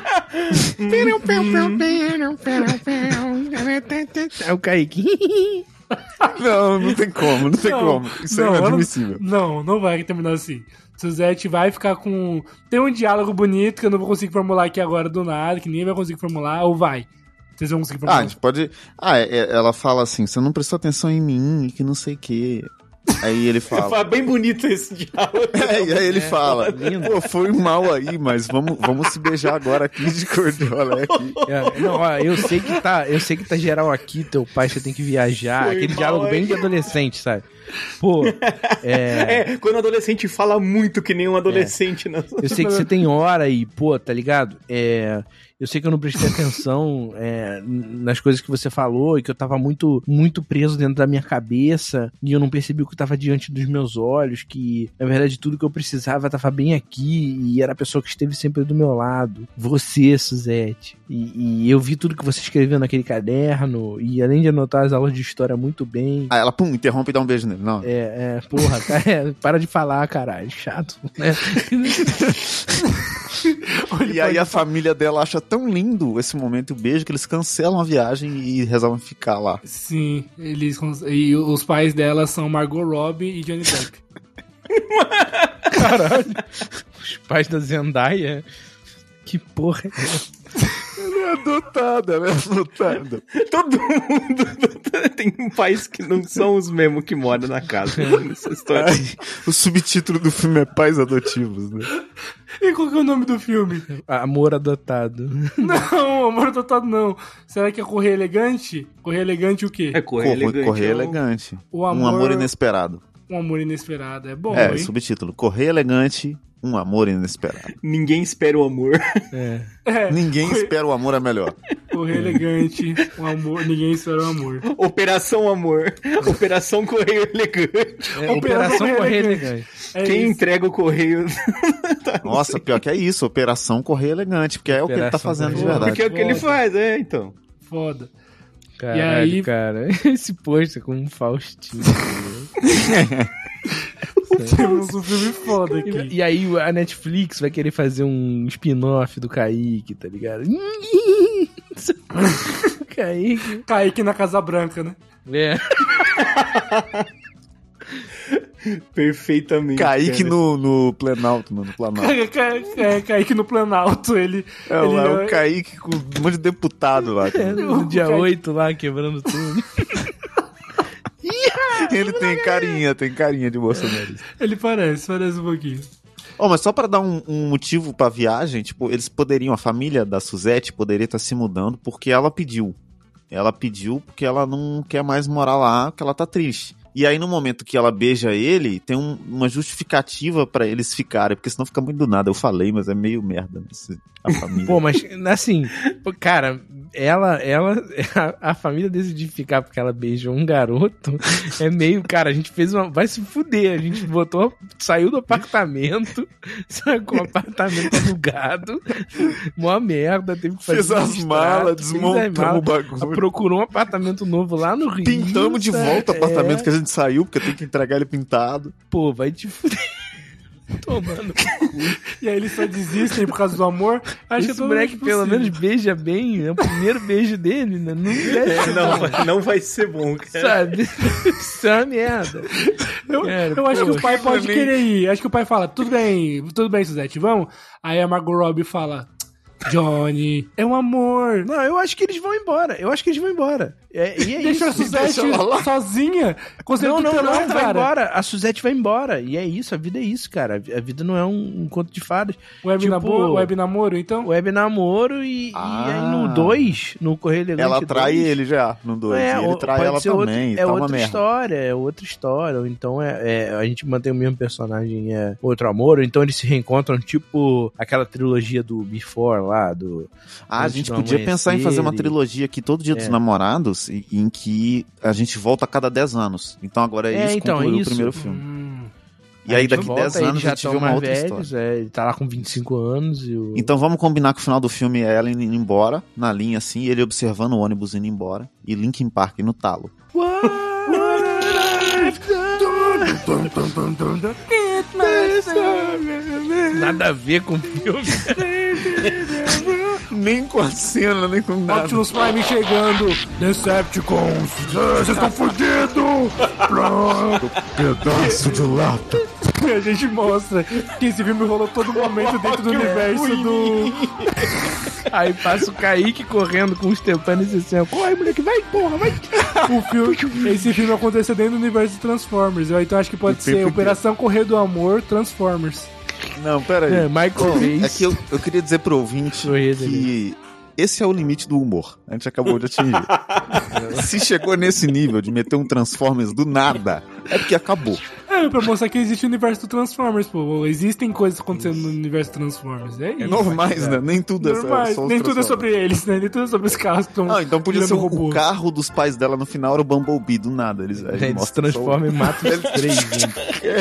É o Kaique. Não tem como. Isso é inadmissível. Não vai terminar assim. Suzete vai ficar com... Tem um diálogo bonito que eu não vou conseguir formular aqui agora do nada, que ninguém vai conseguir formular, ou vai? Vocês vão conseguir formular? A gente pode... ela fala assim, você não prestou atenção em mim, que não sei o quê. Aí ele fala... Bem bonito esse diálogo. E aí ele fala, pô, foi mal aí, mas vamos se beijar agora aqui de cordiola aqui. Não, ó, eu sei que tá geral aqui, teu pai, você tem que viajar. Foi aquele diálogo bem de adolescente, sabe? Pô, quando o adolescente fala muito que nem um adolescente. Né? Eu sei que você tem hora e, pô, tá ligado? Eu sei que eu não prestei atenção nas coisas que você falou e que eu tava muito, muito preso dentro da minha cabeça e eu não percebi o que tava diante dos meus olhos, que, na verdade, tudo que eu precisava tava bem aqui e era a pessoa que esteve sempre do meu lado. Você, Suzete. E eu vi tudo que você escreveu naquele caderno e, além de anotar as aulas de história muito bem... Aí ela, interrompe e dá um beijo nele. Não. Porra, cara, para de falar, caralho, chato, né? E aí a família dela acha tão lindo esse momento e o beijo que eles cancelam a viagem e resolvem ficar lá. Sim, e os pais dela são Margot Robbie e Johnny Depp. Caralho. Os pais da Zendaya? Que porra é essa? Ela é adotada. Todo mundo tem um país que não são os mesmos que moram na casa. Nessa história. O subtítulo do filme é Pais Adotivos, né? E qual que é o nome do filme? Amor Adotado. Não, Amor Adotado não. Será que é Correio Elegante? Correio Elegante o quê? É Correio Elegante. Correio Elegante. Um amor inesperado. Um amor inesperado. É bom, hein? Subtítulo. Correio Elegante, um amor inesperado. Ninguém espera o amor. Ninguém espera o amor é melhor. Correio Elegante, um amor, ninguém espera o amor. Operação Amor. Operação Correio Elegante. Operação Correio Elegante. Quem entrega o correio... Nossa, pior que é isso. Operação Correio Elegante. Porque é o que ele tá fazendo de verdade. Porque é o que ele faz, então. Foda. Caralho, e aí... cara. Esse pôster com um Faustinho. Temos um filme foda aqui. E aí a Netflix vai querer fazer um spin-off do Kaique, tá ligado? Kaique na Casa Branca, né? Perfeitamente. Kaique no Planalto, mano. Kaique no Planalto, ele... o Kaique com um monte de deputado lá. No dia 8 lá, quebrando tudo. Ele tem carinha de Bolsonaro. Ele parece um pouquinho. Mas só pra dar um motivo pra viagem, tipo, eles poderiam, a família da Suzete poderia estar se mudando porque ela pediu. Ela pediu porque ela não quer mais morar lá, porque ela tá triste. E aí, no momento que ela beija ele, tem uma justificativa pra eles ficarem, porque senão fica muito do nada. Eu falei, mas é meio merda a família. Pô, mas assim, cara, a família decidiu ficar porque ela beijou um garoto. É meio, cara, a gente fez vai se fuder. A gente saiu do apartamento, com o apartamento alugado, mó merda, teve que fazer. Fez as malas, desmontamos o bagulho. Procurou um apartamento novo lá no Rio. Pintamos de volta o apartamento que a gente saiu, porque tem que entregar ele pintado. Pô, vai te fuder. Tomando. E aí eles só desistem por causa do amor. Acho Esse moleque pelo menos beija bem. É o primeiro beijo dele, né? Não vai ser bom, cara. Sabe? Isso é uma merda. Eu acho que o pai pode querer ir. Acho que o pai fala, tudo bem, Suzete, vamos? Aí a Margot Robbie fala, Johnny, é um amor. Não, eu acho que eles vão embora. E é Deixa isso. a Suzette sozinha. Não, vai embora. A Suzette vai embora. E é isso, a vida é isso, cara. A vida não é um conto de fadas. Web namoro, então? Web namoro e aí no 2, no Correio Elegante Ela trai 2, ele já, no 2. E ele trai ela também. É outra história. Ou então a gente mantém o mesmo personagem, outro amor. Ou então eles se reencontram, tipo aquela trilogia do Before lá, do... a gente podia pensar em fazer uma trilogia aqui todo dia dos namorados, em que a gente volta a cada 10 anos. Então agora eles concluíram o primeiro filme. E aí daqui 10 anos a gente vê uma outra história. Ele tá lá com 25 anos e Então vamos combinar que o final do filme é ela indo embora, na linha assim, ele observando o ônibus indo embora, e Linkin Park no talo. Nada a ver com o filme. Nem com a cena, nem com nada. Optimus Prime chegando. Decepticons, vocês estão fodidos. Pedaço de lata. A gente mostra que esse filme rolou todo momento dentro do universo do... Aí passa o Kaique correndo com os tempanes e assim, corre, moleque, vai, porra, vai. Esse filme aconteceu dentro do universo de Transformers. Então acho que pode ser Operação Correio do Amor, Transformers. Não, pera aí. Michael Bay. É que eu queria dizer pro ouvinte que esse é o limite do humor. A gente acabou de atingir. Se chegou nesse nível de meter um Transformers do nada, é porque acabou. Pra mostrar que existe o universo do Transformers, pô. Existem coisas acontecendo no universo do Transformers. É isso. Normais, né? Nem tudo Nem tudo é sobre eles, né? Nem tudo é sobre os carros que estão... então podia ser o carro dos pais dela no final era o Bumblebee, do nada. Eles se transformam e matam os três, gente.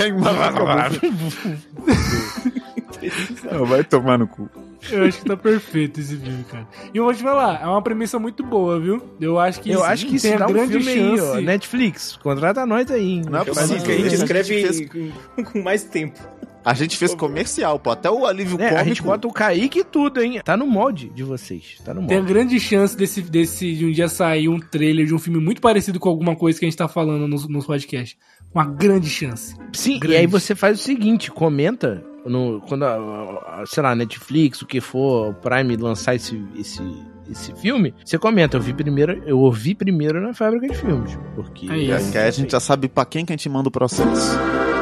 Vai tomar no cu. Eu acho que tá perfeito esse filme, cara. E eu vou te falar, é uma premissa muito boa, viu? Eu acho que isso tem dá a grande filme chance. Aí, ó. Netflix, contrata nós aí. Não é possível, que a gente escreve com mais tempo. A gente fez comercial, pô. Até o alívio cômico. A gente bota o Kaique e tudo, hein? Tá no molde de vocês. Tá no molde. Tem a grande chance de um dia sair um trailer de um filme muito parecido com alguma coisa que a gente tá falando no podcast. Uma grande chance. Sim, grande. E aí você faz o seguinte, comenta quando sei lá, Netflix, o que for, o Prime lançar esse filme, você comenta, eu ouvi primeiro na Fábrica de Filmes, porque... Que aí a gente já sabe pra quem que a gente manda o processo.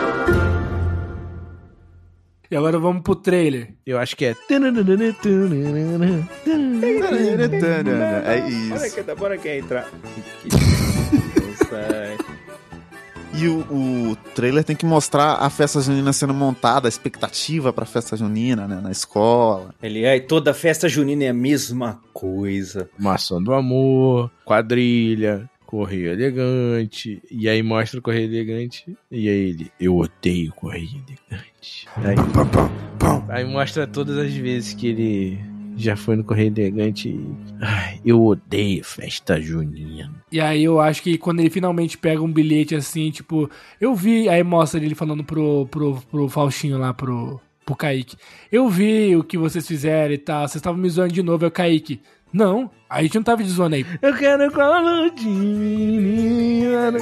E agora vamos pro trailer. Eu acho que é... É isso. Bora que entrar. E o trailer tem que mostrar a festa junina sendo montada, a expectativa pra festa junina, né, na escola. Toda festa junina é a mesma coisa. Maçã do Amor, quadrilha, Correio Elegante. E aí mostra o Correio Elegante. E aí ele, eu odeio Correio Elegante. Aí mostra todas as vezes que ele já foi no Correio Elegante. Eu odeio festa junina. E aí eu acho que quando ele finalmente pega um bilhete assim, tipo, eu vi, aí mostra ele falando pro Faustinho lá, pro Kaique. Eu vi o que vocês fizeram e tal, vocês estavam me zoando de novo, é o Kaique. Não, a gente não tava te zoando aí. Eu quero colo de menina.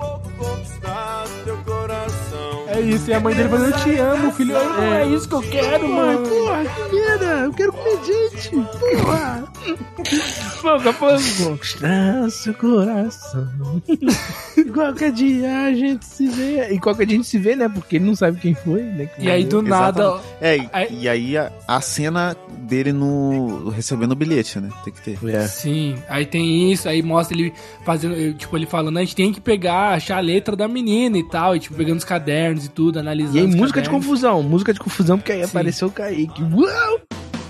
É isso, e a mãe dele falando, eu te amo, filho. Não é isso que eu quero, mano. Porra, que merda, eu quero comer gente. Porra. Pouco a pouco conquistar seu coração. Qualquer dia a gente se vê. E qualquer dia a gente se vê, né? Porque ele não sabe quem foi, né? E aí do nada... E aí a cena dele recebendo o bilhete, né? Tem que ter. Sim, aí tem isso, aí mostra ele fazendo, tipo, ele falando, a gente tem que achar a letra da menina e tal, e tipo, pegando os cadernos e tudo, analisando. E aí música de confusão, porque aí apareceu o Kaique. Uau!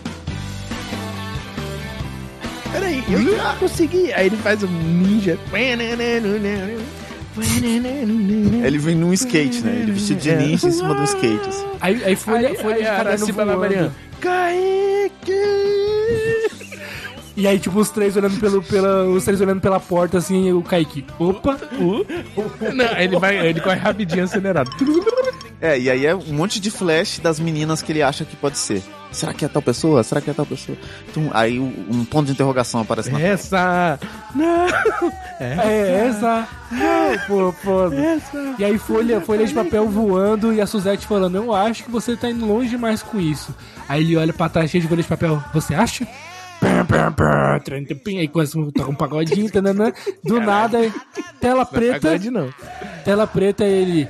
Peraí, eu já consegui. Aí ele faz um ninja. Ele vem num skate, né? Ele vestido de ninja em cima de um skate. Assim. Aí foi a Cibala Mariana. Kaique! E aí, tipo, os três olhando pela porta, assim, e o Kaique. Opa! Não, ele corre rapidinho, acelerado. E aí é um monte de flash das meninas que ele acha que pode ser. será que é tal pessoa? Será que é tal pessoa? Então, aí um ponto de interrogação aparece na tela. Essa! Não! Essa! Não, pô. Essa! E aí folha de papel voando e a Suzette falando, eu acho que você tá indo longe demais com isso. Aí ele olha pra trás cheio de folha de papel, você acha? Aí começa a tocar um pagodinho, tanana. Do nada, tela preta. Pagode não. Tela preta, ele...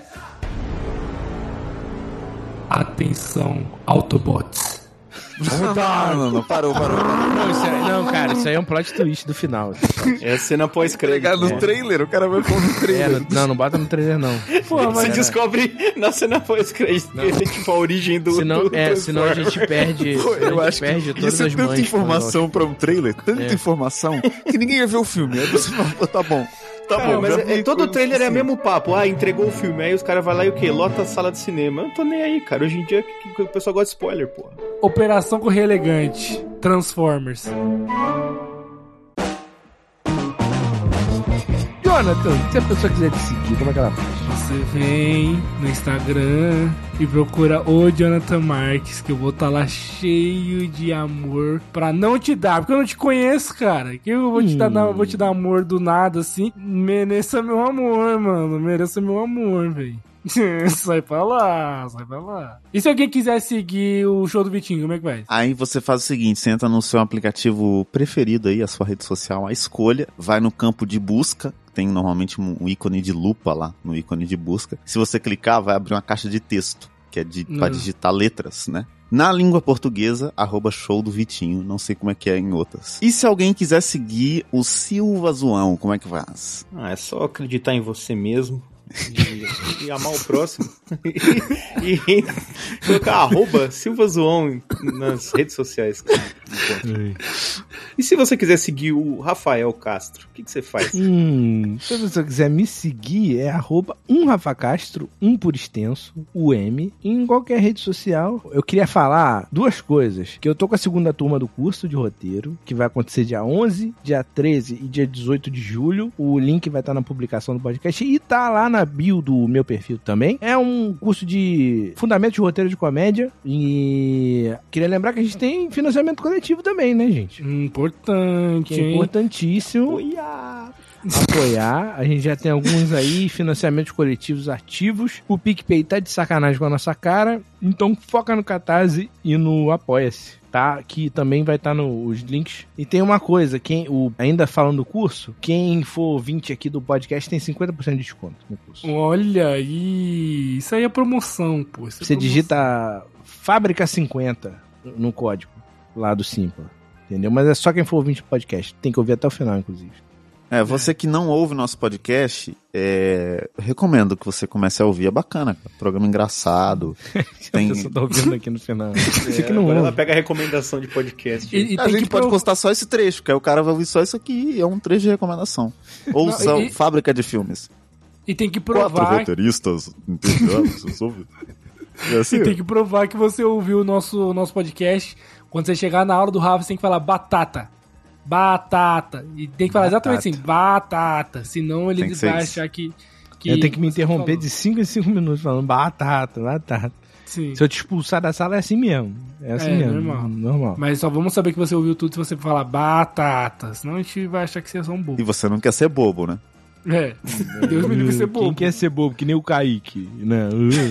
Atenção, Autobots. Não, parou. Não, cara, isso aí é um plot twist do final. É a cena pós-crédito. Pegar no trailer, o cara vai pôr no trailer. Não bota no trailer, não. Pô, Você descobre na cena pós-crédito tipo, a origem do Senão a gente perde. Eu acho perde que todas isso é as tanta mães. informação pra um trailer, tanta informação, que ninguém ia ver o filme. Aí você fala, tá bom. Tá bom, mas todo trailer é o mesmo papo. Entregou o filme. Aí os caras vão lá e o quê? Lota a sala de cinema. Eu não tô nem aí, cara. Hoje em dia o pessoal gosta de spoiler, porra. Operação Correio Elegante. Transformers. Jonathan, se a pessoa quiser te seguir, como é que ela faz? Você vem no Instagram e procura o Jonathan Marques, que eu vou estar lá cheio de amor pra não te dar, porque eu não te conheço, cara. Que eu vou te dar amor do nada, assim. Mereça meu amor, mano. Mereça meu amor, velho. Sai pra lá. E se alguém quiser seguir o show do Vitinho, como é que vai? Aí você faz o seguinte, você entra no seu aplicativo preferido aí, a sua rede social, a escolha, vai no campo de busca, tem normalmente um ícone de lupa lá, no ícone de busca. Se você clicar, vai abrir uma caixa de texto, que é pra digitar letras, né? Na língua portuguesa, @show do Vitinho, não sei como é que é em outras. E se alguém quiser seguir o Silva Zoão, como é que faz? É só acreditar em você mesmo. E amar o próximo e colocar @SilvaZoão nas redes sociais. E se você quiser seguir o Rafael Castro, o que você faz? Se você quiser me seguir, é @RafaCastro, por extenso, o M, em qualquer rede social. Eu queria falar duas coisas, que eu tô com a segunda turma do curso de roteiro, que vai acontecer dia 11, dia 13 e dia 18 de julho. O link vai estar na publicação do podcast e tá lá na bio do meu perfil também. É um curso de fundamentos de roteiro de comédia e queria lembrar que a gente tem financiamento coletivo também, né, gente? Importante, que é importantíssimo. Apoiar. A gente já tem alguns aí, financiamentos coletivos ativos. O PicPay tá de sacanagem com a nossa cara, então foca no Catarse e no Apoia-se, tá? Que também vai estar nos links. E tem uma coisa, ainda falando do curso, quem for ouvinte aqui do podcast tem 50% de desconto no curso. Olha aí, isso aí é promoção, pô. Você digita Fábrica 50 no código lá do Simpla, entendeu? Mas é só quem for ouvinte do podcast, tem que ouvir até o final, inclusive. Você que não ouve nosso podcast, recomendo que você comece a ouvir, é bacana, cara. Programa engraçado. A pessoa tá ouvindo aqui no final. Você que não agora ouve. ela pega a recomendação de podcast. E a gente pode postar só esse trecho, que aí o cara vai ouvir só isso aqui, e é um trecho de recomendação. Ouça Fábrica de Filmes. E tem que provar... 4 roteiristas entediados, você ouve? Assim, e tem que provar que você ouviu o nosso podcast. Quando você chegar na aula do Rafa, você tem que falar batata. E tem que falar exatamente assim, batata. Senão ele vai achar que eu tenho que me interromper de 5 em 5 minutos falando batata. Sim. Se eu te expulsar da sala é assim mesmo. É assim mesmo. Normal. Mas só vamos saber que você ouviu tudo se você falar batata. Senão a gente vai achar que você é só um bobo. E você não quer ser bobo, né? Deus me livre ser bobo. Quem quer ser bobo? Que nem o Kaique, né?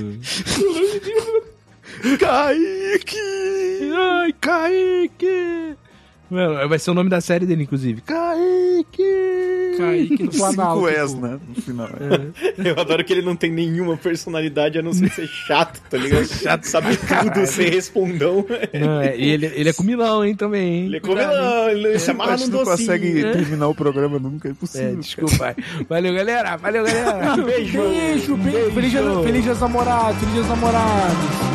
Kaique! Ai, Kaique! Vai ser o nome da série dele, inclusive. Kaique no Planalto. 5S, né? No final. Eu adoro que ele não tem nenhuma personalidade, a não ser ser chato, tá ligado? Chato, sabe tudo, ser respondão. Não, ele é comilão, hein, também, hein? Ele é comilão, ele se amarra no docinho. Não consegue terminar o programa nunca, é impossível. Desculpa. Valeu, galera. Beijo. Feliz Dias Namorados.